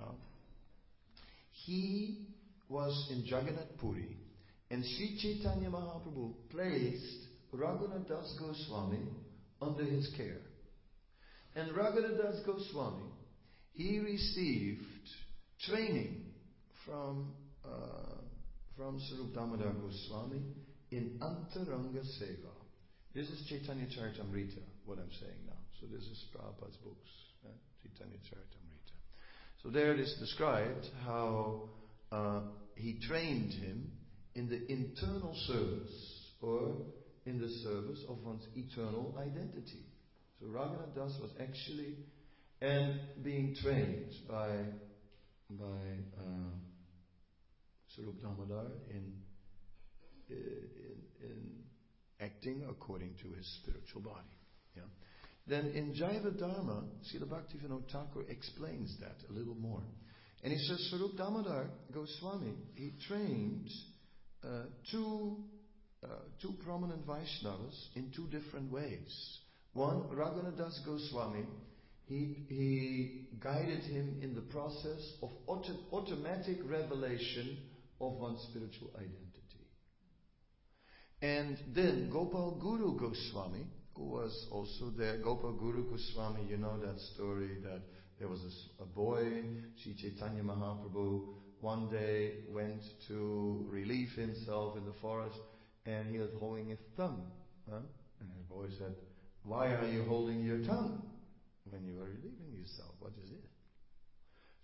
he was in Jagannath Puri, and Sri Chaitanya Mahaprabhu placed Raghunath Das Goswami under his care. And Raghunath Das Goswami, he received training from uh, from Swarup Damodar Goswami in Antaranga Seva. This is Chaitanya Charitamrita, what I'm saying now. So this is Prabhupada's books, right? Chaitanya Charitamrita. So there it is described how uh, he trained him in the internal service, or in the service of one's eternal identity. So Raghunath Das was actually and being trained by by uh, Swarup Damodar in, in in acting according to his spiritual body. Yeah. Then in Jaiva Dharma, Srila Bhaktivinoda Thakur explains that a little more, and he says Swarup Damodar Goswami, he trained uh, two. Uh, two prominent Vaishnavas in two different ways. One, Raghunath Das Goswami, he, he guided him in the process of auto, automatic revelation of one's spiritual identity. And then Gopal Guru Goswami, who was also there. Gopal Guru Goswami, you know that story that there was a, a boy, Sri Chaitanya Mahaprabhu, one day went to relieve himself in the forest, and he was holding his tongue. Huh? And the boy said, "Why are you holding your tongue when you are relieving yourself? What is it?"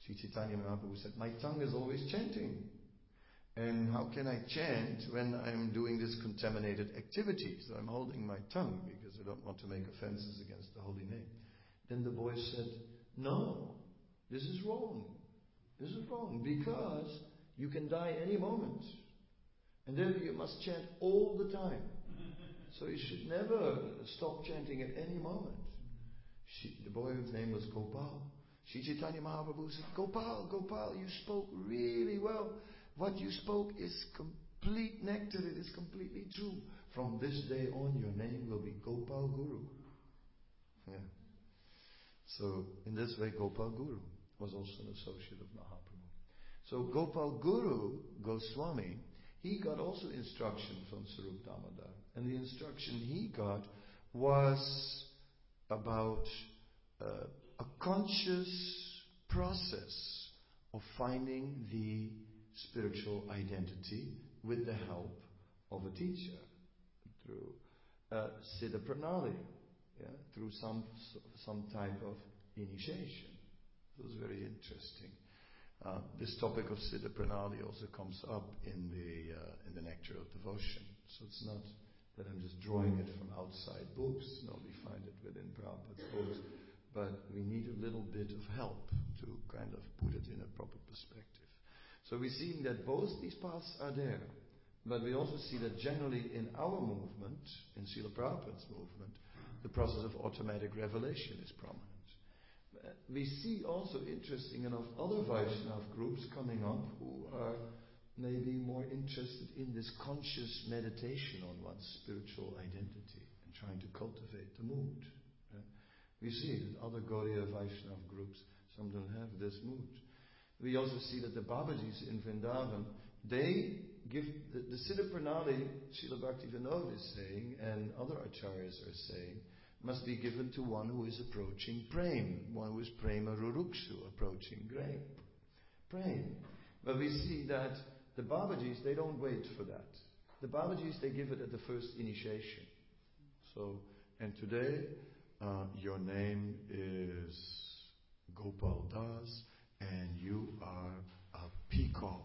Sri Chaitanya Mahaprabhu said, my tongue is always chanting. And how can I chant when I'm doing this contaminated activity? So I'm holding my tongue because I don't want to make offenses against the holy name. Then the boy said, no, this is wrong. This is wrong because you can die any moment. And then you must chant all the time. So you should never stop chanting at any moment. She, the boy's name was Gopal. Sri Chaitanya Mahaprabhu said, Gopal, Gopal, you spoke really well. What you spoke is complete nectar. It is completely true. From this day on, your name will be Gopal Guru. Yeah. So, in this way, Gopal Guru was also an associate of Mahaprabhu. So, Gopal Guru Goswami, he got also instruction from Sarup Damodar. And the instruction he got was about uh, a conscious process of finding the spiritual identity with the help of a teacher through uh, Siddha Pranali, yeah, through some some type of initiation. It was very interesting. Uh, this topic of Siddha Pranali also comes up in the uh, in the Nectar of Devotion. So it's not that I'm just drawing it from outside books. No, we find it within Prabhupada's books. But we need a little bit of help to kind of put it in a proper perspective. So we're seeing that both these paths are there. But we also see that generally in our movement, in Srila Prabhupada's movement, the process of automatic revelation is prominent. Uh, we see also, interesting enough, other Vaishnava groups coming up who are maybe more interested in this conscious meditation on one's spiritual identity and trying to cultivate the mood. Uh, we see that other Gaudiya Vaishnava groups, some don't have this mood. We also see that the Babajis in Vrindavan, they give the, the Siddha Pranali, Srila Bhaktivinoda is saying, and other acharyas are saying, must be given to one who is approaching prem, one who is prema ruruksu, approaching grape, prem. But we see that the Babajis, they don't wait for that. The Babajis, they give it at the first initiation. So, and today, uh, your name is Gopal Das, and you are a peacock.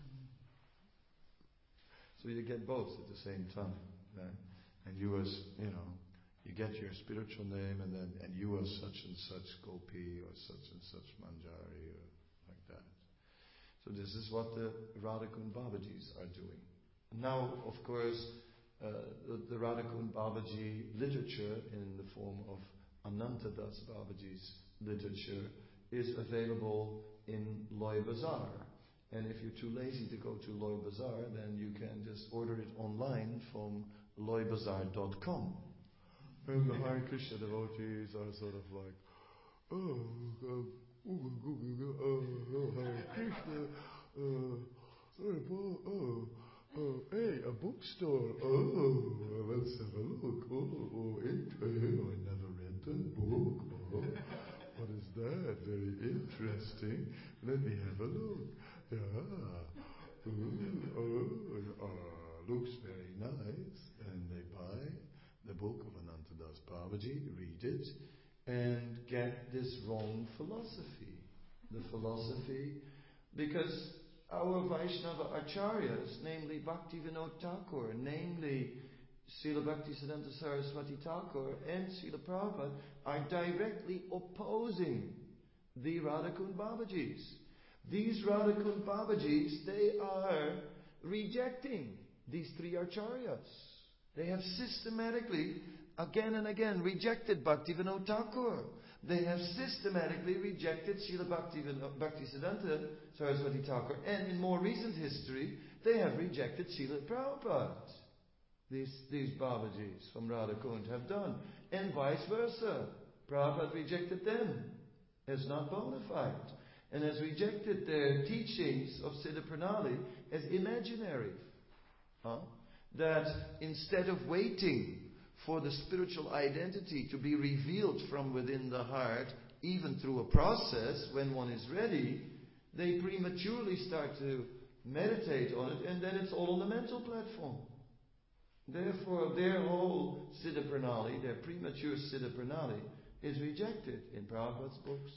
So you get both at the same time. Right? And you as, you know, you get your spiritual name and then, and you are such and such Gopi or such and such Manjari or like that. So this is what the Radhakund Babajis are doing. Now, of course, uh, the, the Radhakund Babaji literature in the form of Anantadas Babaji's literature is available in Loy Bazaar. And if you're too lazy to go to Loy Bazaar, then you can just order it online from loy bazaar dot com. And the Hare Krishna devotees are sort of like, oh, oh, oh, oh Hare Krishna, uh, oh, oh, oh, hey, a bookstore, oh, let's have a look, oh, oh, it, oh, I never read that book, oh. What is that? Very interesting. Let me have a look. Yeah. Ooh, oh, uh, looks very nice. And they buy the book of Anantadas Babaji, read it, and get this wrong philosophy. The philosophy, because our Vaishnava acharyas, namely Bhaktivinoda Thakur, namely Srila Bhaktisiddhanta Saraswati Thakur and Srila Prabhupada, are directly opposing the Radhakund Babajis. These Radhakund Babajis, they are rejecting these three acharyas. They have systematically, again and again, rejected Bhaktivinoda Thakur. They have systematically rejected Srila Bhaktisiddhanta Saraswati Thakur. And in more recent history, they have rejected Srila Prabhupada. These, these Babajis from Radhakund have done. And vice versa. Prabhupada rejected them as not bona fide. And has rejected their teachings of Siddha Pranali as imaginary. Huh? That instead of waiting for the spiritual identity to be revealed from within the heart, even through a process when one is ready, they prematurely start to meditate on it, and then it's all on the mental platform. Therefore, their whole Siddha Pranali, their premature Siddha Pranali, is rejected in Prabhupada's books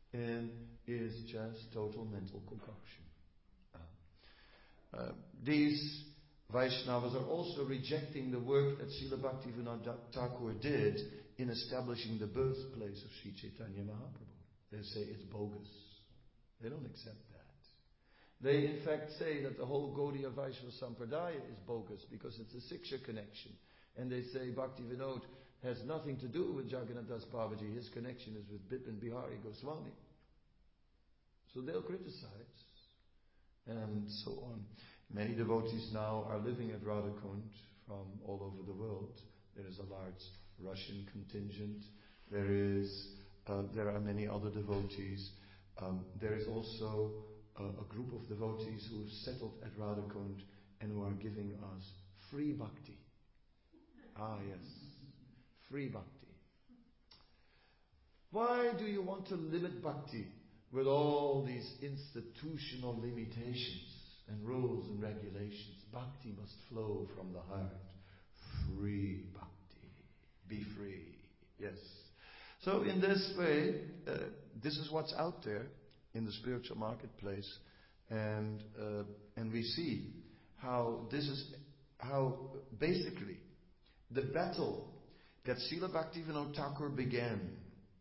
and is just total mental concoction. Uh, uh, these Vaishnavas are also rejecting the work that Srila Bhaktivinoda Thakur did in establishing the birthplace of Sri Chaitanya Mahaprabhu. They say it's bogus. They don't accept that. They in fact say that the whole Gaudiya Vaishnava Sampradaya is bogus because it's a Siksha connection. And they say Bhaktivinoda has nothing to do with Jagannath Das Babaji. His connection is with Bipin Bihari Goswami. So they'll criticize and so on. Many devotees now are living at Radhakund from all over the world. There is a large Russian contingent. There is, uh, there are many other devotees. Um, there is also a, a group of devotees who have settled at Radhakund and who are giving us free bhakti. Ah, yes, free bhakti. Why do you want to limit bhakti with all these institutional limitations and rules and regulations? Bhakti must flow from the heart. Free bhakti. Be free. Yes. So in this way, uh, this is what's out there in the spiritual marketplace, and uh, and we see how this is how basically the battle that Srila Bhaktivinoda Thakur began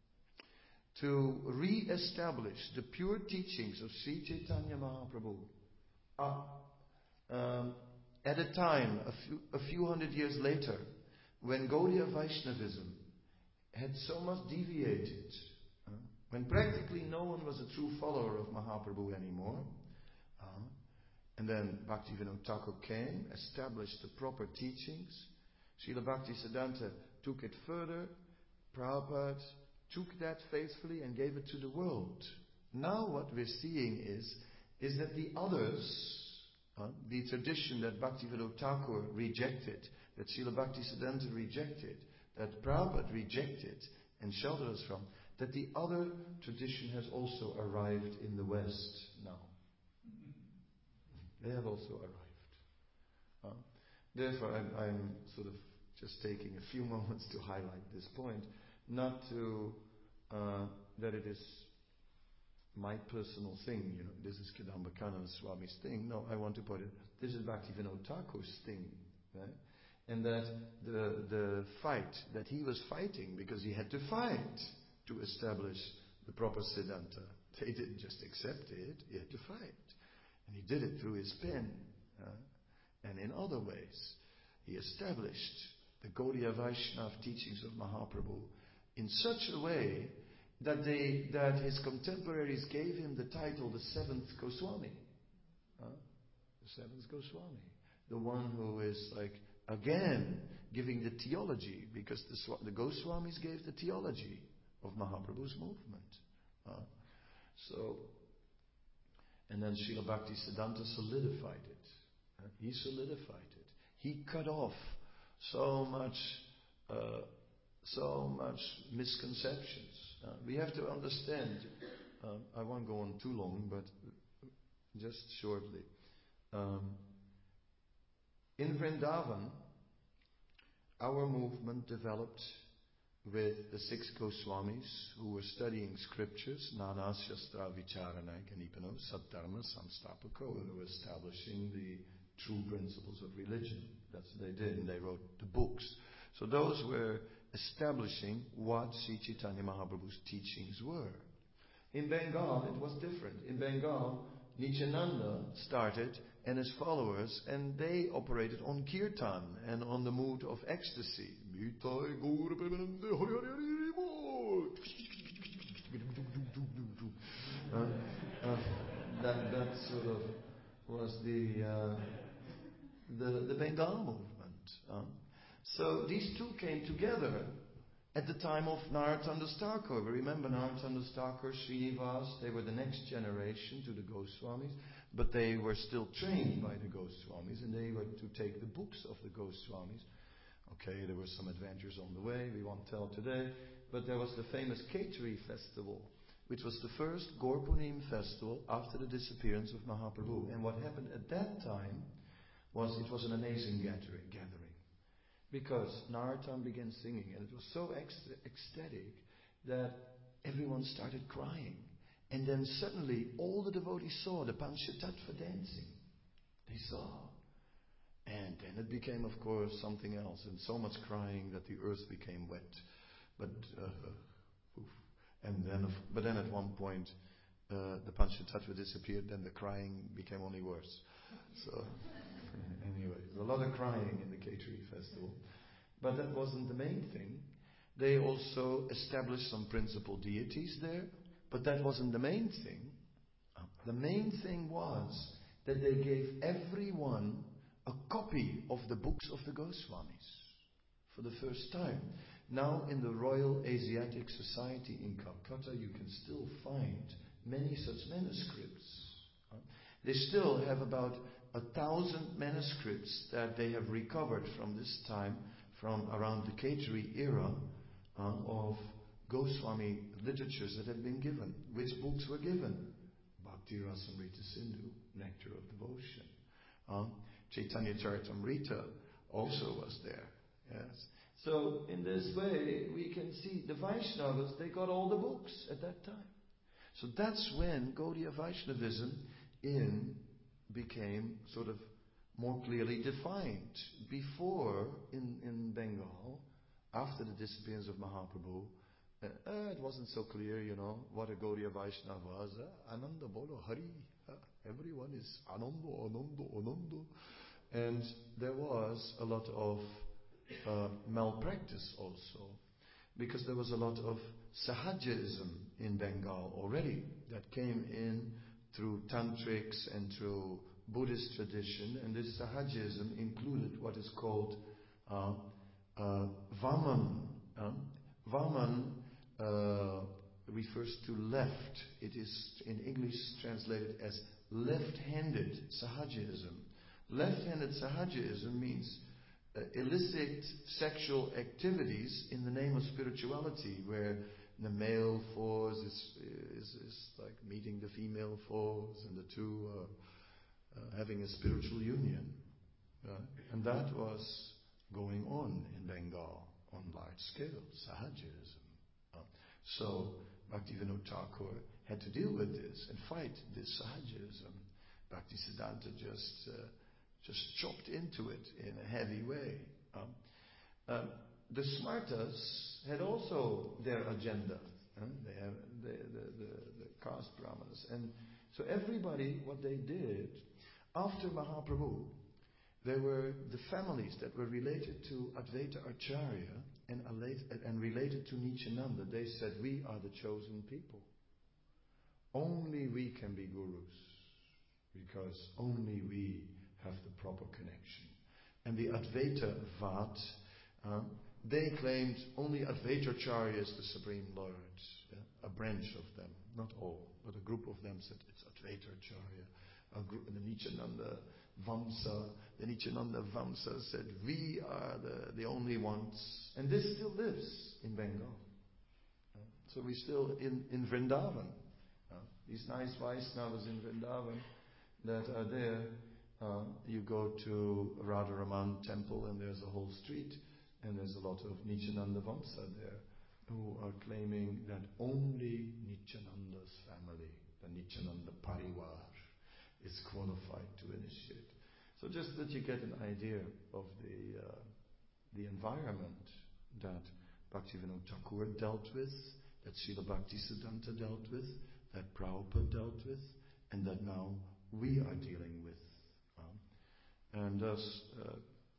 to re-establish the pure teachings of Sri Chaitanya Mahaprabhu uh, um, at a time, a few, a few hundred years later, when Gaudiya Vaishnavism had so much deviated, uh, when practically no one was a true follower of Mahaprabhu anymore, uh, and then Bhaktivinoda Thakur came, established the proper teachings. Srila Bhaktisiddhanta took it further. Prabhupada took that faithfully and gave it to the world. Now what we're seeing is, is that the others, uh, the tradition that Bhaktivinoda Thakur rejected, that Srila Bhaktisiddhanta rejected, that Prabhupada rejected and sheltered us from, that the other tradition has also arrived in the West now. They have also arrived. Uh, therefore, I'm, I'm sort of just taking a few moments to highlight this point. Not to, uh, that it is my personal thing, you know, this is Kadambakananda Swami's thing. No, I want to put it, this is Bhaktivinoda Thakur's thing, right? And that the, the fight that he was fighting, because he had to fight to establish the proper Siddhanta. They didn't just accept it, he had to fight. And he did it through his pen, uh, and in other ways. He established the Gaudiya Vaishnava teachings of Mahaprabhu in such a way that they that his contemporaries gave him the title the seventh Goswami. Huh? The seventh Goswami. The one who is like, again, giving the theology, because the, the Goswamis gave the theology of Mahaprabhu's movement. Huh? So, and then Srila Bhaktisiddhanta solidified it. Huh? He solidified it. He cut off so much uh, so much misconceptions. Uh, we have to understand, uh, I won't go on too long, but just shortly. Um, in Vrindavan, our movement developed with the six Goswamis who were studying scriptures, Nana Shastra Vicharana Ganipano Saddharma Samstapako, who were establishing the true principles of religion. That's what they did, and they wrote the books. So those were establishing what Sri Chaitanya Mahaprabhu's teachings were. In Bengal, it was different. In Bengal, Nityananda started and his followers, and they operated on kirtan and on the mood of ecstasy. Uh, uh, that, that sort of was the uh, the, the Bengal movement. Uh. So these two came together at the time of Narottam Das Thakur. Remember Narottam Das Thakur, Srinivas, they were the next generation to the Goswamis, but they were still trained by the Goswamis, and they were to take the books of the Goswamis. Okay, there were some adventures on the way, we won't tell today, but there was the famous Khetri festival, which was the first Gaur Punim festival after the disappearance of Mahaprabhu. And what happened at that time was it was an amazing gathering. gathering. Because Narottam began singing, and it was so ec- ecstatic that everyone started crying. And then suddenly all the devotees saw the Panchatattva dancing. They saw. And then it became, of course, something else. And so much crying that the earth became wet. But, uh, oof. And then, but then at one point, uh, the Panchatattva disappeared. Then the crying became only worse. So, anyway, a lot of crying in the Khetri festival. But that wasn't the main thing. They also established some principal deities there. But that wasn't the main thing. The main thing was that they gave everyone a copy of the books of the Goswamis for the first time. Now in the Royal Asiatic Society in Calcutta you can still find many such manuscripts. They still have about a thousand manuscripts that they have recovered from this time, from around the Khetri era, uh, of Goswami literatures that had been given. Which books were given? Bhakti Rasamrita Sindhu, Nectar of Devotion. Uh, Chaitanya Charitamrita also was there. Yes. So in this way, we can see the Vaishnavas, they got all the books at that time. So that's when Gaudiya Vaishnavism in became sort of more clearly defined. Before, in, in Bengal, after the disappearance of Mahaprabhu, Uh, uh, it wasn't so clear, you know, what a Gaudiya Vaishnava was. Uh, Ananda Bolo Hari. Uh, everyone is Anando, Anando, Anando. And there was a lot of uh, malpractice also. Because there was a lot of Sahajism in Bengal already. That came in through Tantrics and through Buddhist tradition. And this Sahajism included what is called uh, uh, Vaman. Uh, Vaman Uh, refers to left. It is in English translated as left-handed Sahajism. Left-handed Sahajism means uh, illicit sexual activities in the name of spirituality, where the male force is, is, is like meeting the female force and the two are uh, having a spiritual union. Uh, and that was going on in Bengal on large scale, Sahajism. So Bhaktivinoda Thakur had to deal with this and fight this Sahajism. Bhaktisiddhanta just uh, just chopped into it in a heavy way. Um, uh, the Smartas had also their agenda. Um, they have the, the, the, the caste brahmanas. And so everybody, what they did, after Mahaprabhu, there were the families that were related to Advaita Acharya and, and related to Nityananda. They said, we are the chosen people. Only we can be gurus. Because only we have the proper connection. And the Advaita Vat, uh, they claimed only Advaita Acharya is the Supreme Lord. Yeah? A branch of them, not all. But a group of them said, it's Advaita Acharya. A group, the Nityananda Vamsa, the Nityananda Vamsa said, we are the, the only ones. And this still lives in Bengal. Uh, so we still, in, in Vrindavan, uh, these nice Vaishnavas in Vrindavan that are there, uh, you go to Radharaman temple and there's a whole street and there's a lot of Nityananda Vamsa there who are claiming that only Nityananda's family, the Nityananda Parivar, is qualified to initiate. So just that you get an idea of the uh, the environment that Bhaktivinoda Thakur dealt with, that Srila Bhaktisiddhanta dealt with, that Prabhupada dealt with, and that now we are dealing with. Um, and thus uh,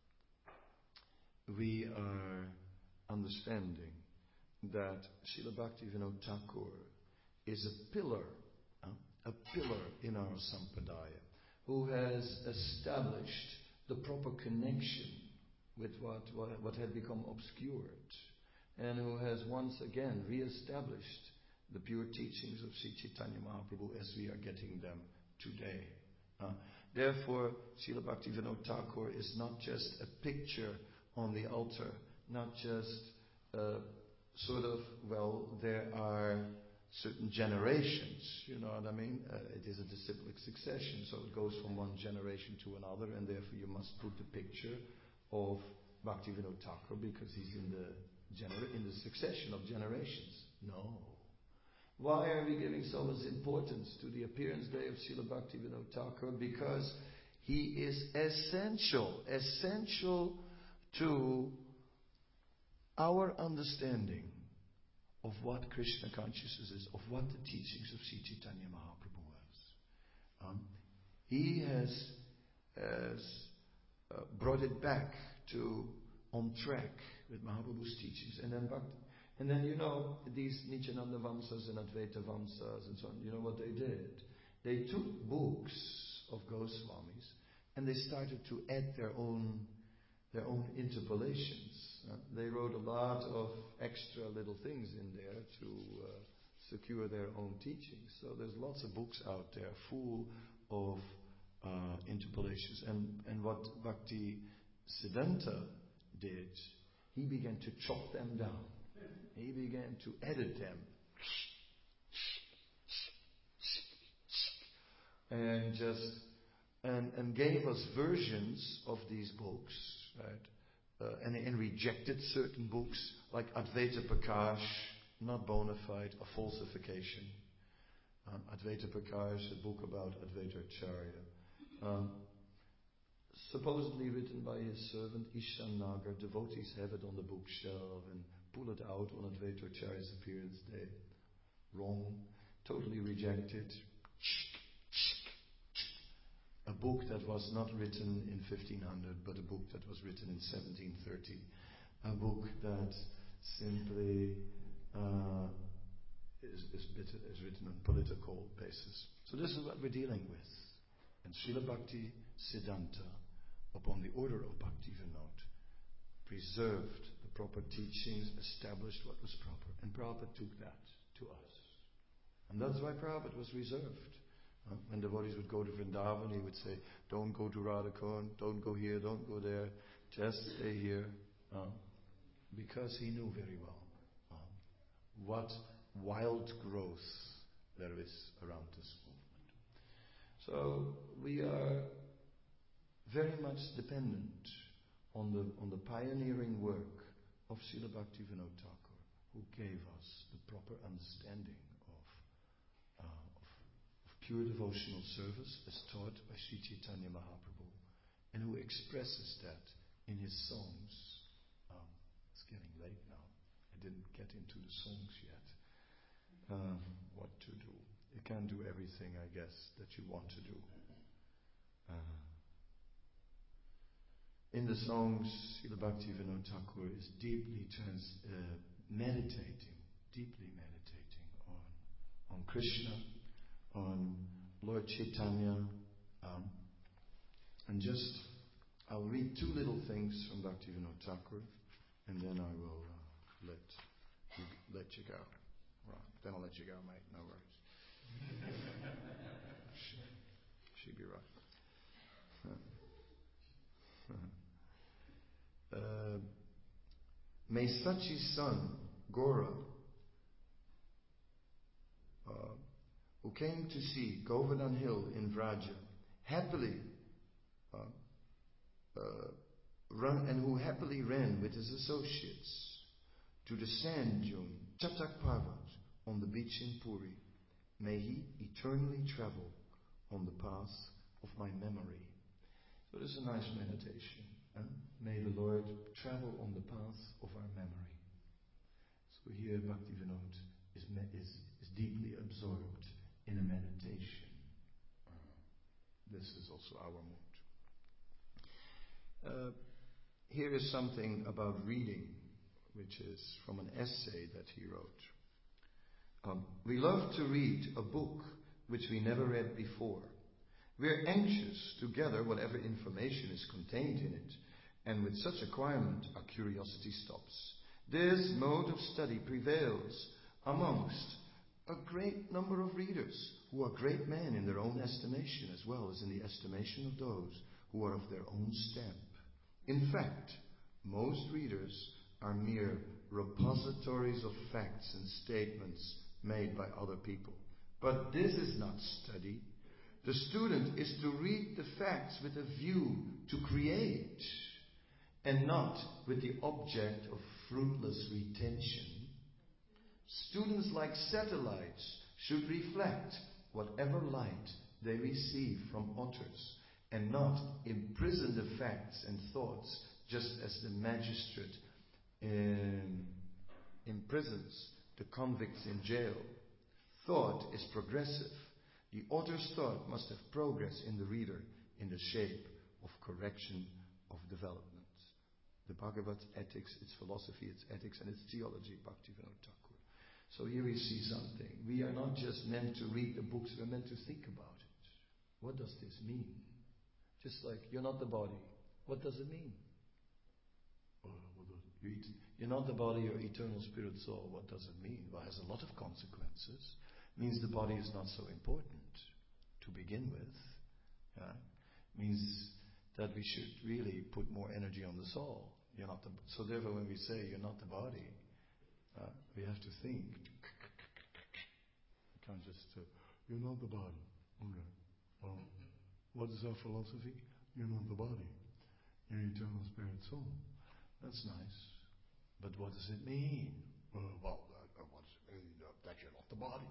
we are understanding that Srila Bhaktivinoda Thakur is a pillar uh, a pillar in our Sampradaya, who has established the proper connection with what, what, what had become obscured, and who has once again re-established the pure teachings of Sri Chaitanya Mahaprabhu as we are getting them today. Uh, therefore, Srila Bhaktivinoda Thakur is not just a picture on the altar, not just uh, sort of, well, there are certain generations, you know what I mean? Uh, it is a disciplic succession, so it goes from one generation to another, and therefore you must put the picture of Bhaktivinoda Thakur because he's in the gener- in the succession of generations. No. Why are we giving so much importance to the appearance day of Srila Bhaktivinoda Thakur? Because he is essential, essential to our understanding of what Krishna consciousness is, of what the teachings of Sri Chaitanya Mahaprabhu was. Um, he has, has uh, brought it back to on track with Mahaprabhu's teachings, and then Bhakti. And then, you know, these Nityananda Vamsas and Advaita Vamsas and so on, you know what they did? They took books of Goswamis and they started to add their own their own interpolations. Uh, they wrote a lot of extra little things in there to uh, secure their own teachings. So there's lots of books out there full of uh, interpolations. And, and what Bhakti Siddhanta did, he began to chop them down. He began to edit them. And just and, and gave us versions of these books, right? Uh, and, and rejected certain books like Advaita Prakash, not bona fide, a falsification. Um, Advaita Prakash, a book about Advaita Acharya. Um, supposedly written by his servant Ishan Nagar. Devotees have it on the bookshelf and pull it out on Advaita Acharya's appearance day. Wrong. Totally rejected. A book that was not written in fifteen hundred, but a book that was written in seventeen thirty. A book that simply uh, is, is, bit, is written on political basis. So this is what we're dealing with. And Srila Bhakti Siddhanta, upon the order of Bhaktivinoda, preserved the proper teachings, established what was proper. And Prabhupada took that to us. And that's why Prabhupada was reserved. Uh, when devotees would go to Vrindavan, he would say, don't go to Radhakund, don't go here, don't go there, just stay here. Uh, because he knew very well uh, what wild growth there is around this movement. So we are very much dependent on the on the pioneering work of Srila Bhaktivinoda Thakur, who gave us the proper understanding of, uh, of, of pure devotional service as taught by Sri Chaitanya Mahaprabhu, and who expresses that in his songs. Um, it's getting late now. I didn't get into the songs yet. Uh, what to do? You can't do everything, I guess, that you want to do. Uh, In the songs, Srila Bhaktivinoda Thakur is deeply trans, uh, meditating, deeply meditating on on Krishna, on Lord Chaitanya, um, and just I'll read two little things from Bhaktivinoda Thakur, and then I will uh, let you, let you go. Right, then I'll let you go, mate. No worries. she, she'd be right. Uh, may Sachi's son, Gora, uh, who came to see Govardhan Hill in Vraja, happily uh, uh, run and who happily ran with his associates to the sand dune Chatak Parvat on the beach in Puri, may he eternally travel on the path of my memory. So this is a nice meditation. Huh? May the Lord travel on the path of our memory. So here Bhaktivinoda is, is, is deeply absorbed in a meditation. Uh, this is also our mood. Uh, here is something about reading, which is from an essay that he wrote. Um, we love to read a book which we never read before. We are anxious to gather whatever information is contained in it, and with such acquirement our curiosity stops. This mode of study prevails amongst a great number of readers who are great men in their own estimation as well as in the estimation of those who are of their own stamp. In fact, most readers are mere repositories of facts and statements made by other people. But this is not study. The student is to read the facts with a view to create, and not with the object of fruitless retention. Students, like satellites, should reflect whatever light they receive from others, and not imprison the facts and thoughts just as the magistrate um, imprisons the convicts in jail. Thought is progressive. The author's thought must have progress in the reader in the shape of correction of development. The Bhagavat's ethics, its philosophy, its ethics, and its theology, Bhaktivinoda Thakur. So here we see something. We are not just meant to read the books, we're meant to think about it. What does this mean? Just like, you're not the body. What does it mean? Oh, what does it mean? You're not the body, you're eternal spirit soul. What does it mean? Well, it has a lot of consequences. It means the body is not so important to begin with. Yeah? It means that we should really put more energy on the soul. You're not the, so therefore when we say you're not the body, uh, we have to think. You can't just say, you're not the body. Okay. Well, what is our philosophy? You're not the body. You're eternal spirit soul. That's nice. But what does it mean? Uh, well, uh, what does it mean? Uh, that you're not the body.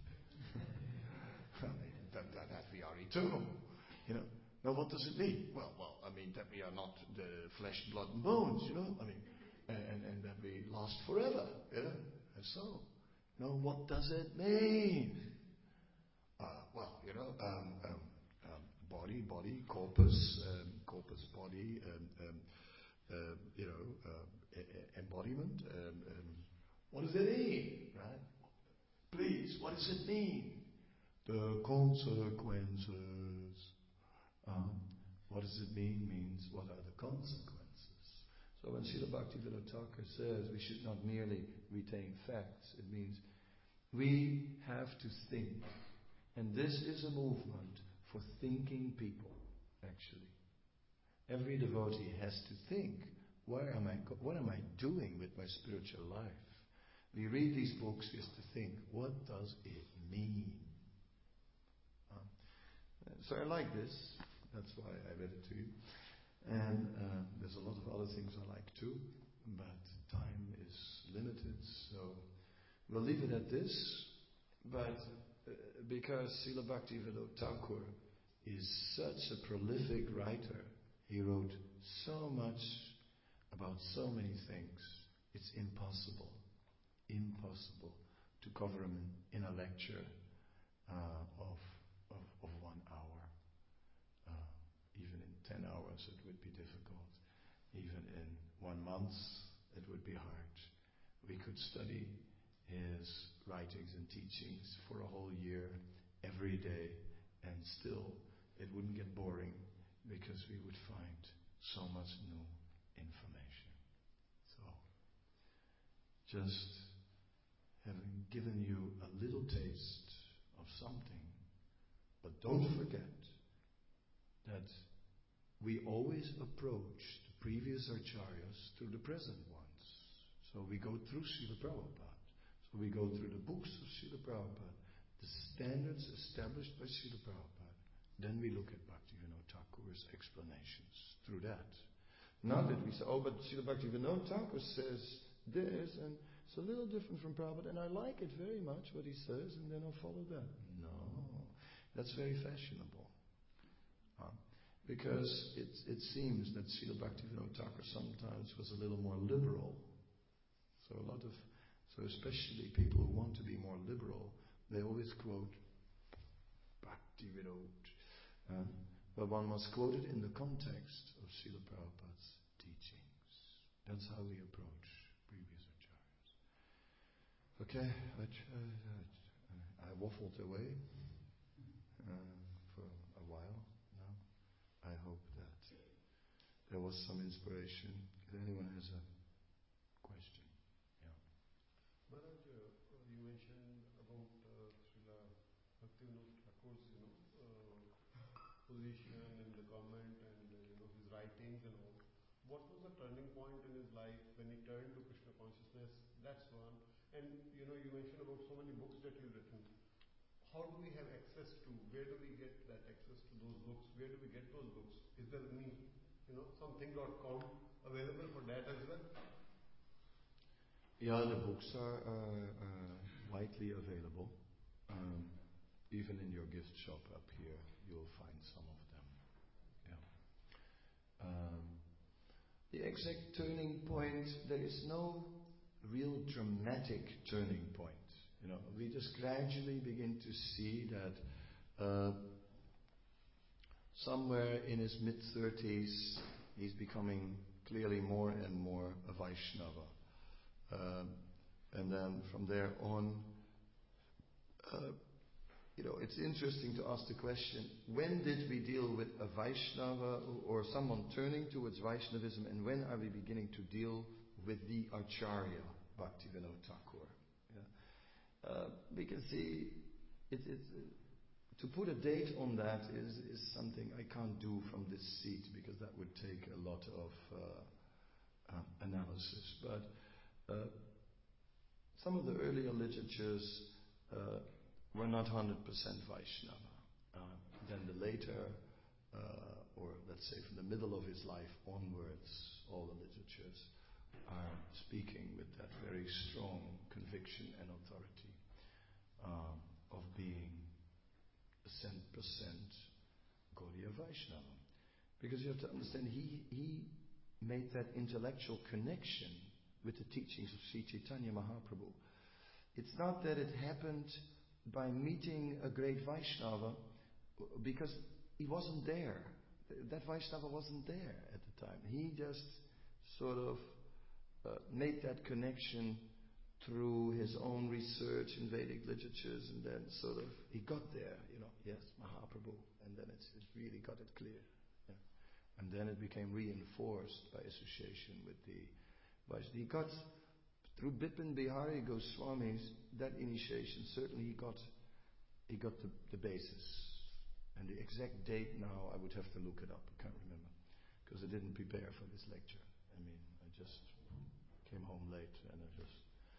I mean, that, that, that we are eternal. You know. Now what does it mean? Well, well, I mean that we are not the flesh, blood and bones, you know. I mean, and, and that we last forever, you know. And so, now what does it mean? Uh, well, you know, um, um, um, body, body, corpus, um, corpus, body, um, um, uh, you know, uh, e- e- embodiment. Um, um, what does it mean, right? Please, what does it mean? The consequences. Um, what does it mean? Means what are the consequences? So when Srila Bhaktivinoda Thakur says we should not merely retain facts, it means we have to think. And this is a movement for thinking people, actually. Every devotee has to think, where am I, what am I doing with my spiritual life? We read these books just to think, what does it mean? Um, so I like this. That's why I read it to you. And uh, there's a lot of other things I like too, but time is limited, so we'll leave it at this. But uh, because Srila Bhaktivinoda Thakur is such a prolific writer, he wrote so much about so many things, it's impossible, impossible to cover him in a lecture uh, of, of, of one hour. Even in ten hours it would be difficult. Even in one month it would be hard. We could study his writings and teachings for a whole year, every day, and still it wouldn't get boring because we would find so much new information. So, just having given you a little taste of something, but don't forget that we always approach the previous acharyas through the present ones. So we go through Srila Prabhupada. So we go through the books of Srila Prabhupada, the standards established by Srila Prabhupada. Then we look at Bhaktivinoda Thakur's explanations through that. Not that we say, oh, but Srila Bhaktivinoda Thakur says this, and it's a little different from Prabhupada, and I like it very much what he says, and then I'll follow that. No, that's very fashionable. Um, Because it, it seems that Srila Bhaktivinoda Thakur sometimes was a little more liberal. So a lot of, so especially people who want to be more liberal, they always quote Bhaktivinoda. Uh, but one must quote it in the context of Srila Prabhupada's teachings. That's how we approach previous acharyas. Okay, I, uh, I waffled away uh, for a while. I hope that there was some inspiration. If anyone has a question. Yeah. Maharaj, uh, you mentioned about uh, Srila Bhaktivinoda Thakur's, you know, uh, position in the government and uh, you know his writings and all. What was the turning point in his life when he turned to Krishna consciousness? That's one. And you know, you mentioned about so many books that you've written. How do we have access to? Where do we get that access to those books? Where do we get those books? Is there any, you know, something dot com available for that as well? Yeah, the books are, are, are widely available. Um, even in your gift shop up here, you'll find some of them. Yeah. Um, the exact turning point, there is no real dramatic turning point. You know, we just gradually begin to see that uh, somewhere in his mid thirties, he's becoming clearly more and more a Vaishnava. Uh, and then from there on, uh, you know, it's interesting to ask the question, when did we deal with a Vaishnava or someone turning towards Vaishnavism, and when are we beginning to deal with the Acharya, Bhaktivinoda Thakur? Yeah. Uh, we can see, it, it's, uh, to put a date on that is, is something I can't do from this seat, because that would take a lot of uh, uh, analysis. But uh, some of the earlier literatures uh, were not one hundred percent Vaishnava. Uh, then the later, uh, or let's say from the middle of his life onwards, all the literatures are speaking with that very strong conviction and authority um, of being a cent percent Gaudiya Vaishnava. Because you have to understand, he, he made that intellectual connection with the teachings of Sri Chaitanya Mahaprabhu. It's not that it happened by meeting a great Vaishnava, because he wasn't there. That Vaishnava wasn't there at the time. He just sort of uh, made that connection through his own research in Vedic literatures, and then sort of he got there, you know, yes, Mahaprabhu, and then it's, it really got it clear. Yeah. And then it became reinforced by association with the Vaishnava. He got, through Bipin Bihari Goswami's, that initiation, certainly he got he got the, the basis. And the exact date now, I would have to look it up. I can't remember, because I didn't prepare for this lecture. I mean, I just came home late and I just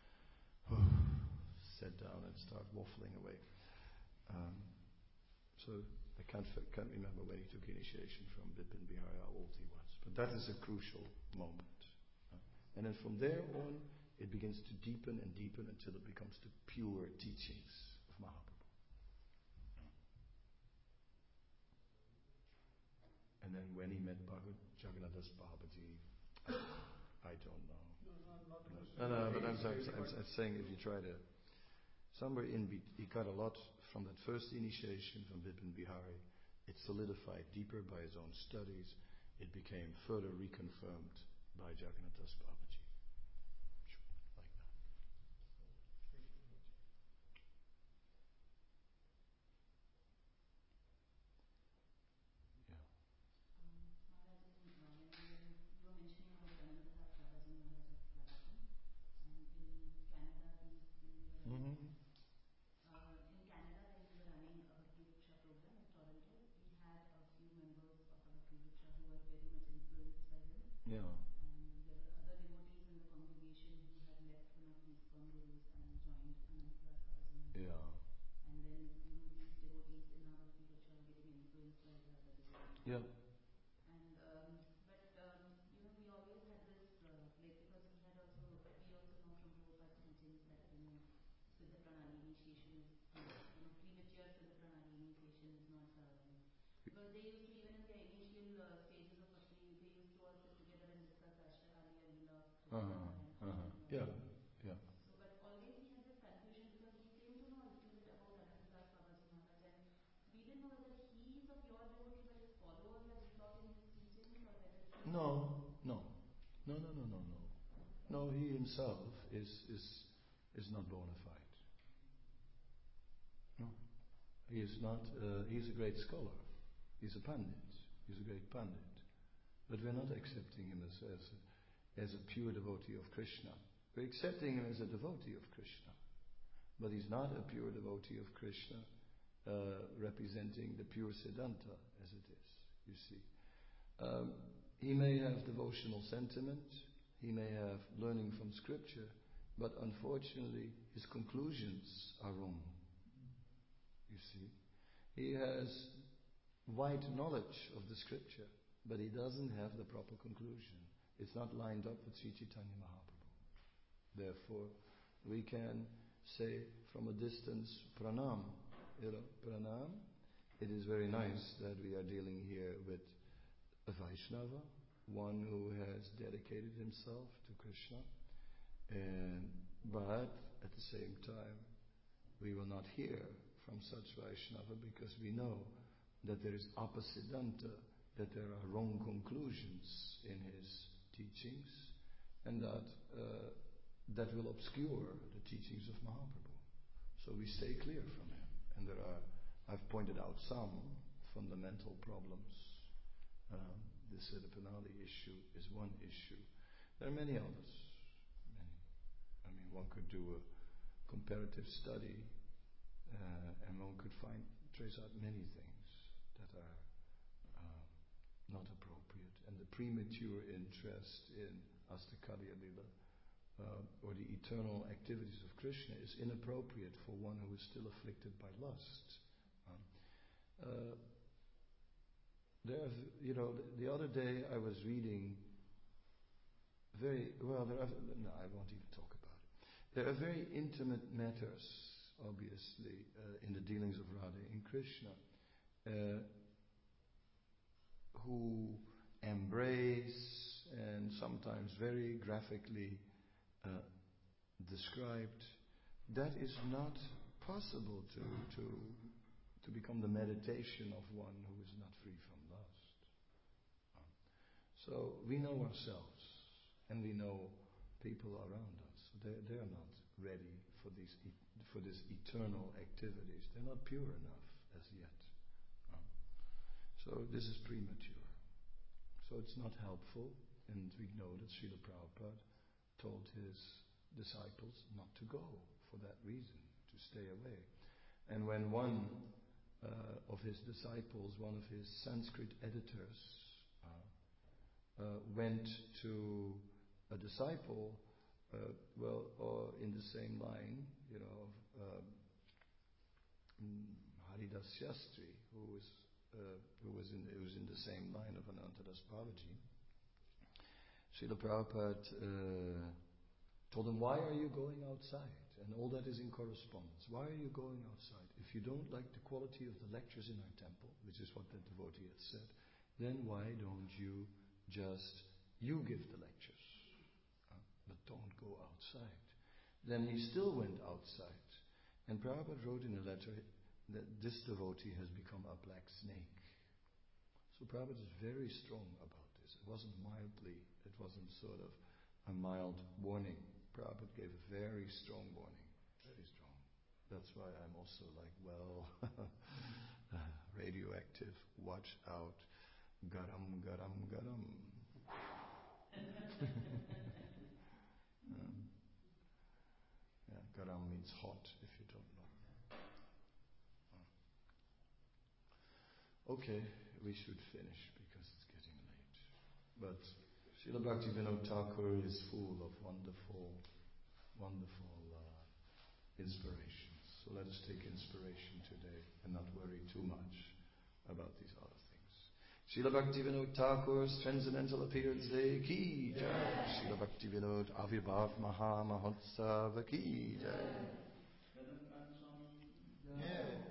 sat down and started waffling away. Um, so I can't can't remember when he took initiation from Bipin Bihari, how old he was. But that is a crucial moment. Uh, and then from there on, it begins to deepen and deepen until it becomes the pure teachings of Mahaprabhu. And then when he met Bhagavad Jagannadas Babaji, I don't know. No, no, not no, no, but I'm, I'm, I'm, I'm saying if you try to, somewhere in, he got a lot from that first initiation from Bipin Bihari. It solidified deeper by his own studies. It became further reconfirmed by Jagannadas Babaji. Like that. Yeah. Mm-hmm. Yeah. And there were other devotees in the congregation who had left one of these gurus and joined Anantdas Bhajan. Yeah. And then, you know, these devotees in our Bhakti are getting influenced by the other devotees. Yeah. And um, but um, you know, we always had this uh, like, because we had also we also know from Prabhupada's teachings that, you know, Siddha Pranali initiation is, you know, premature Siddha Pranali initiation is not um, because they used to, even in their initial uh, stages of Bhakti, they used to all sit together and discuss Ashtavali and Lila. Uh-huh. Uh-huh. Yeah. Yeah. So, but always he had this confusion, because he came to know a little bit about Anantdas Babaji Maharaj, and we didn't know whether he is a pure devotee but his followers are distorting his teachings, or whether he No, no, no, no, no, no, no. No, he himself is is is not bona fide. No, he is not. Uh, he is a great scholar. He's a pandit. He's a great pandit. But we're not accepting him as as a, as a pure devotee of Krishna. We're accepting him as a devotee of Krishna, but he's not a pure devotee of Krishna, uh, representing the pure Siddhanta as it is. You see. Um, He may have devotional sentiment, he may have learning from scripture, but unfortunately his conclusions are wrong. You see. He has wide knowledge of the scripture, but he doesn't have the proper conclusion. It's not lined up with Sri Chaitanya Mahaprabhu. therefore we can say from a distance, pranam, you know, pranam. It is very nice that we are dealing here with a Vaishnava, one who has dedicated himself to Krishna, and but at the same time, we will not hear from such Vaishnava because we know that there is apasiddhanta, that there are wrong conclusions in his teachings, and that uh, that will obscure the teachings of Mahaprabhu. So we stay clear from him. And there are, I've pointed out some fundamental problems. Um, the Siddhapanali issue is one issue. There are many others. Many. I mean, one could do a comparative study, uh, and one could find trace out many things that are um, not appropriate. And the premature interest in Astakarya Lila, uh, or the eternal activities of Krishna, is inappropriate for one who is still afflicted by lust. Um, uh, there, you know, the, the other day I was reading very well. There are, no, I won't even talk about it. There are very intimate matters, obviously, uh, in the dealings of Radha and Krishna, uh, who embrace and sometimes very graphically uh, described. That is not possible to to to become the meditation of one who is not free from lust. So we know ourselves, and we know people around us. They they are not ready for these for this eternal activities. They're not pure enough as yet. So this is premature. So it's not helpful, and we know that Srila Prabhupada told his disciples not to go for that reason, to stay away. And when one uh, of his disciples, one of his Sanskrit editors, uh, uh, went to a disciple, uh, well, or in the same line, you know, uh, Haridas Shastri, who was uh, who was in who was in the same line of Anantadas Babaji. Srila Prabhupada uh, told him, "Why are you going outside?" And all that is in correspondence. Why are you going outside? If you don't like the quality of the lectures in our temple, which is what the devotee had said, then why don't you just you give the lectures, uh, but don't go outside? Then he still went outside, and Prabhupada wrote in a letter that this devotee has become a black snake. So Prabhupada is very strong about this. It wasn't mildly, it wasn't sort of a mild warning. Prabhupada gave a very strong warning, very strong. That's why I'm also like, well, radioactive, watch out, garam, garam, garam. um, yeah, garam means hot, if you don't know. Okay, we should finish because it's getting late. But Srila Bhaktivinoda Thakur is full of wonderful, wonderful uh, inspirations. So let us take inspiration today and not worry too much about these other things. Srila Bhaktivinoda Thakur's Transcendental Appearance Day ki jai. Srila Bhaktivinoda Avirbhav Maha Mahotsav ki jai. Yeah.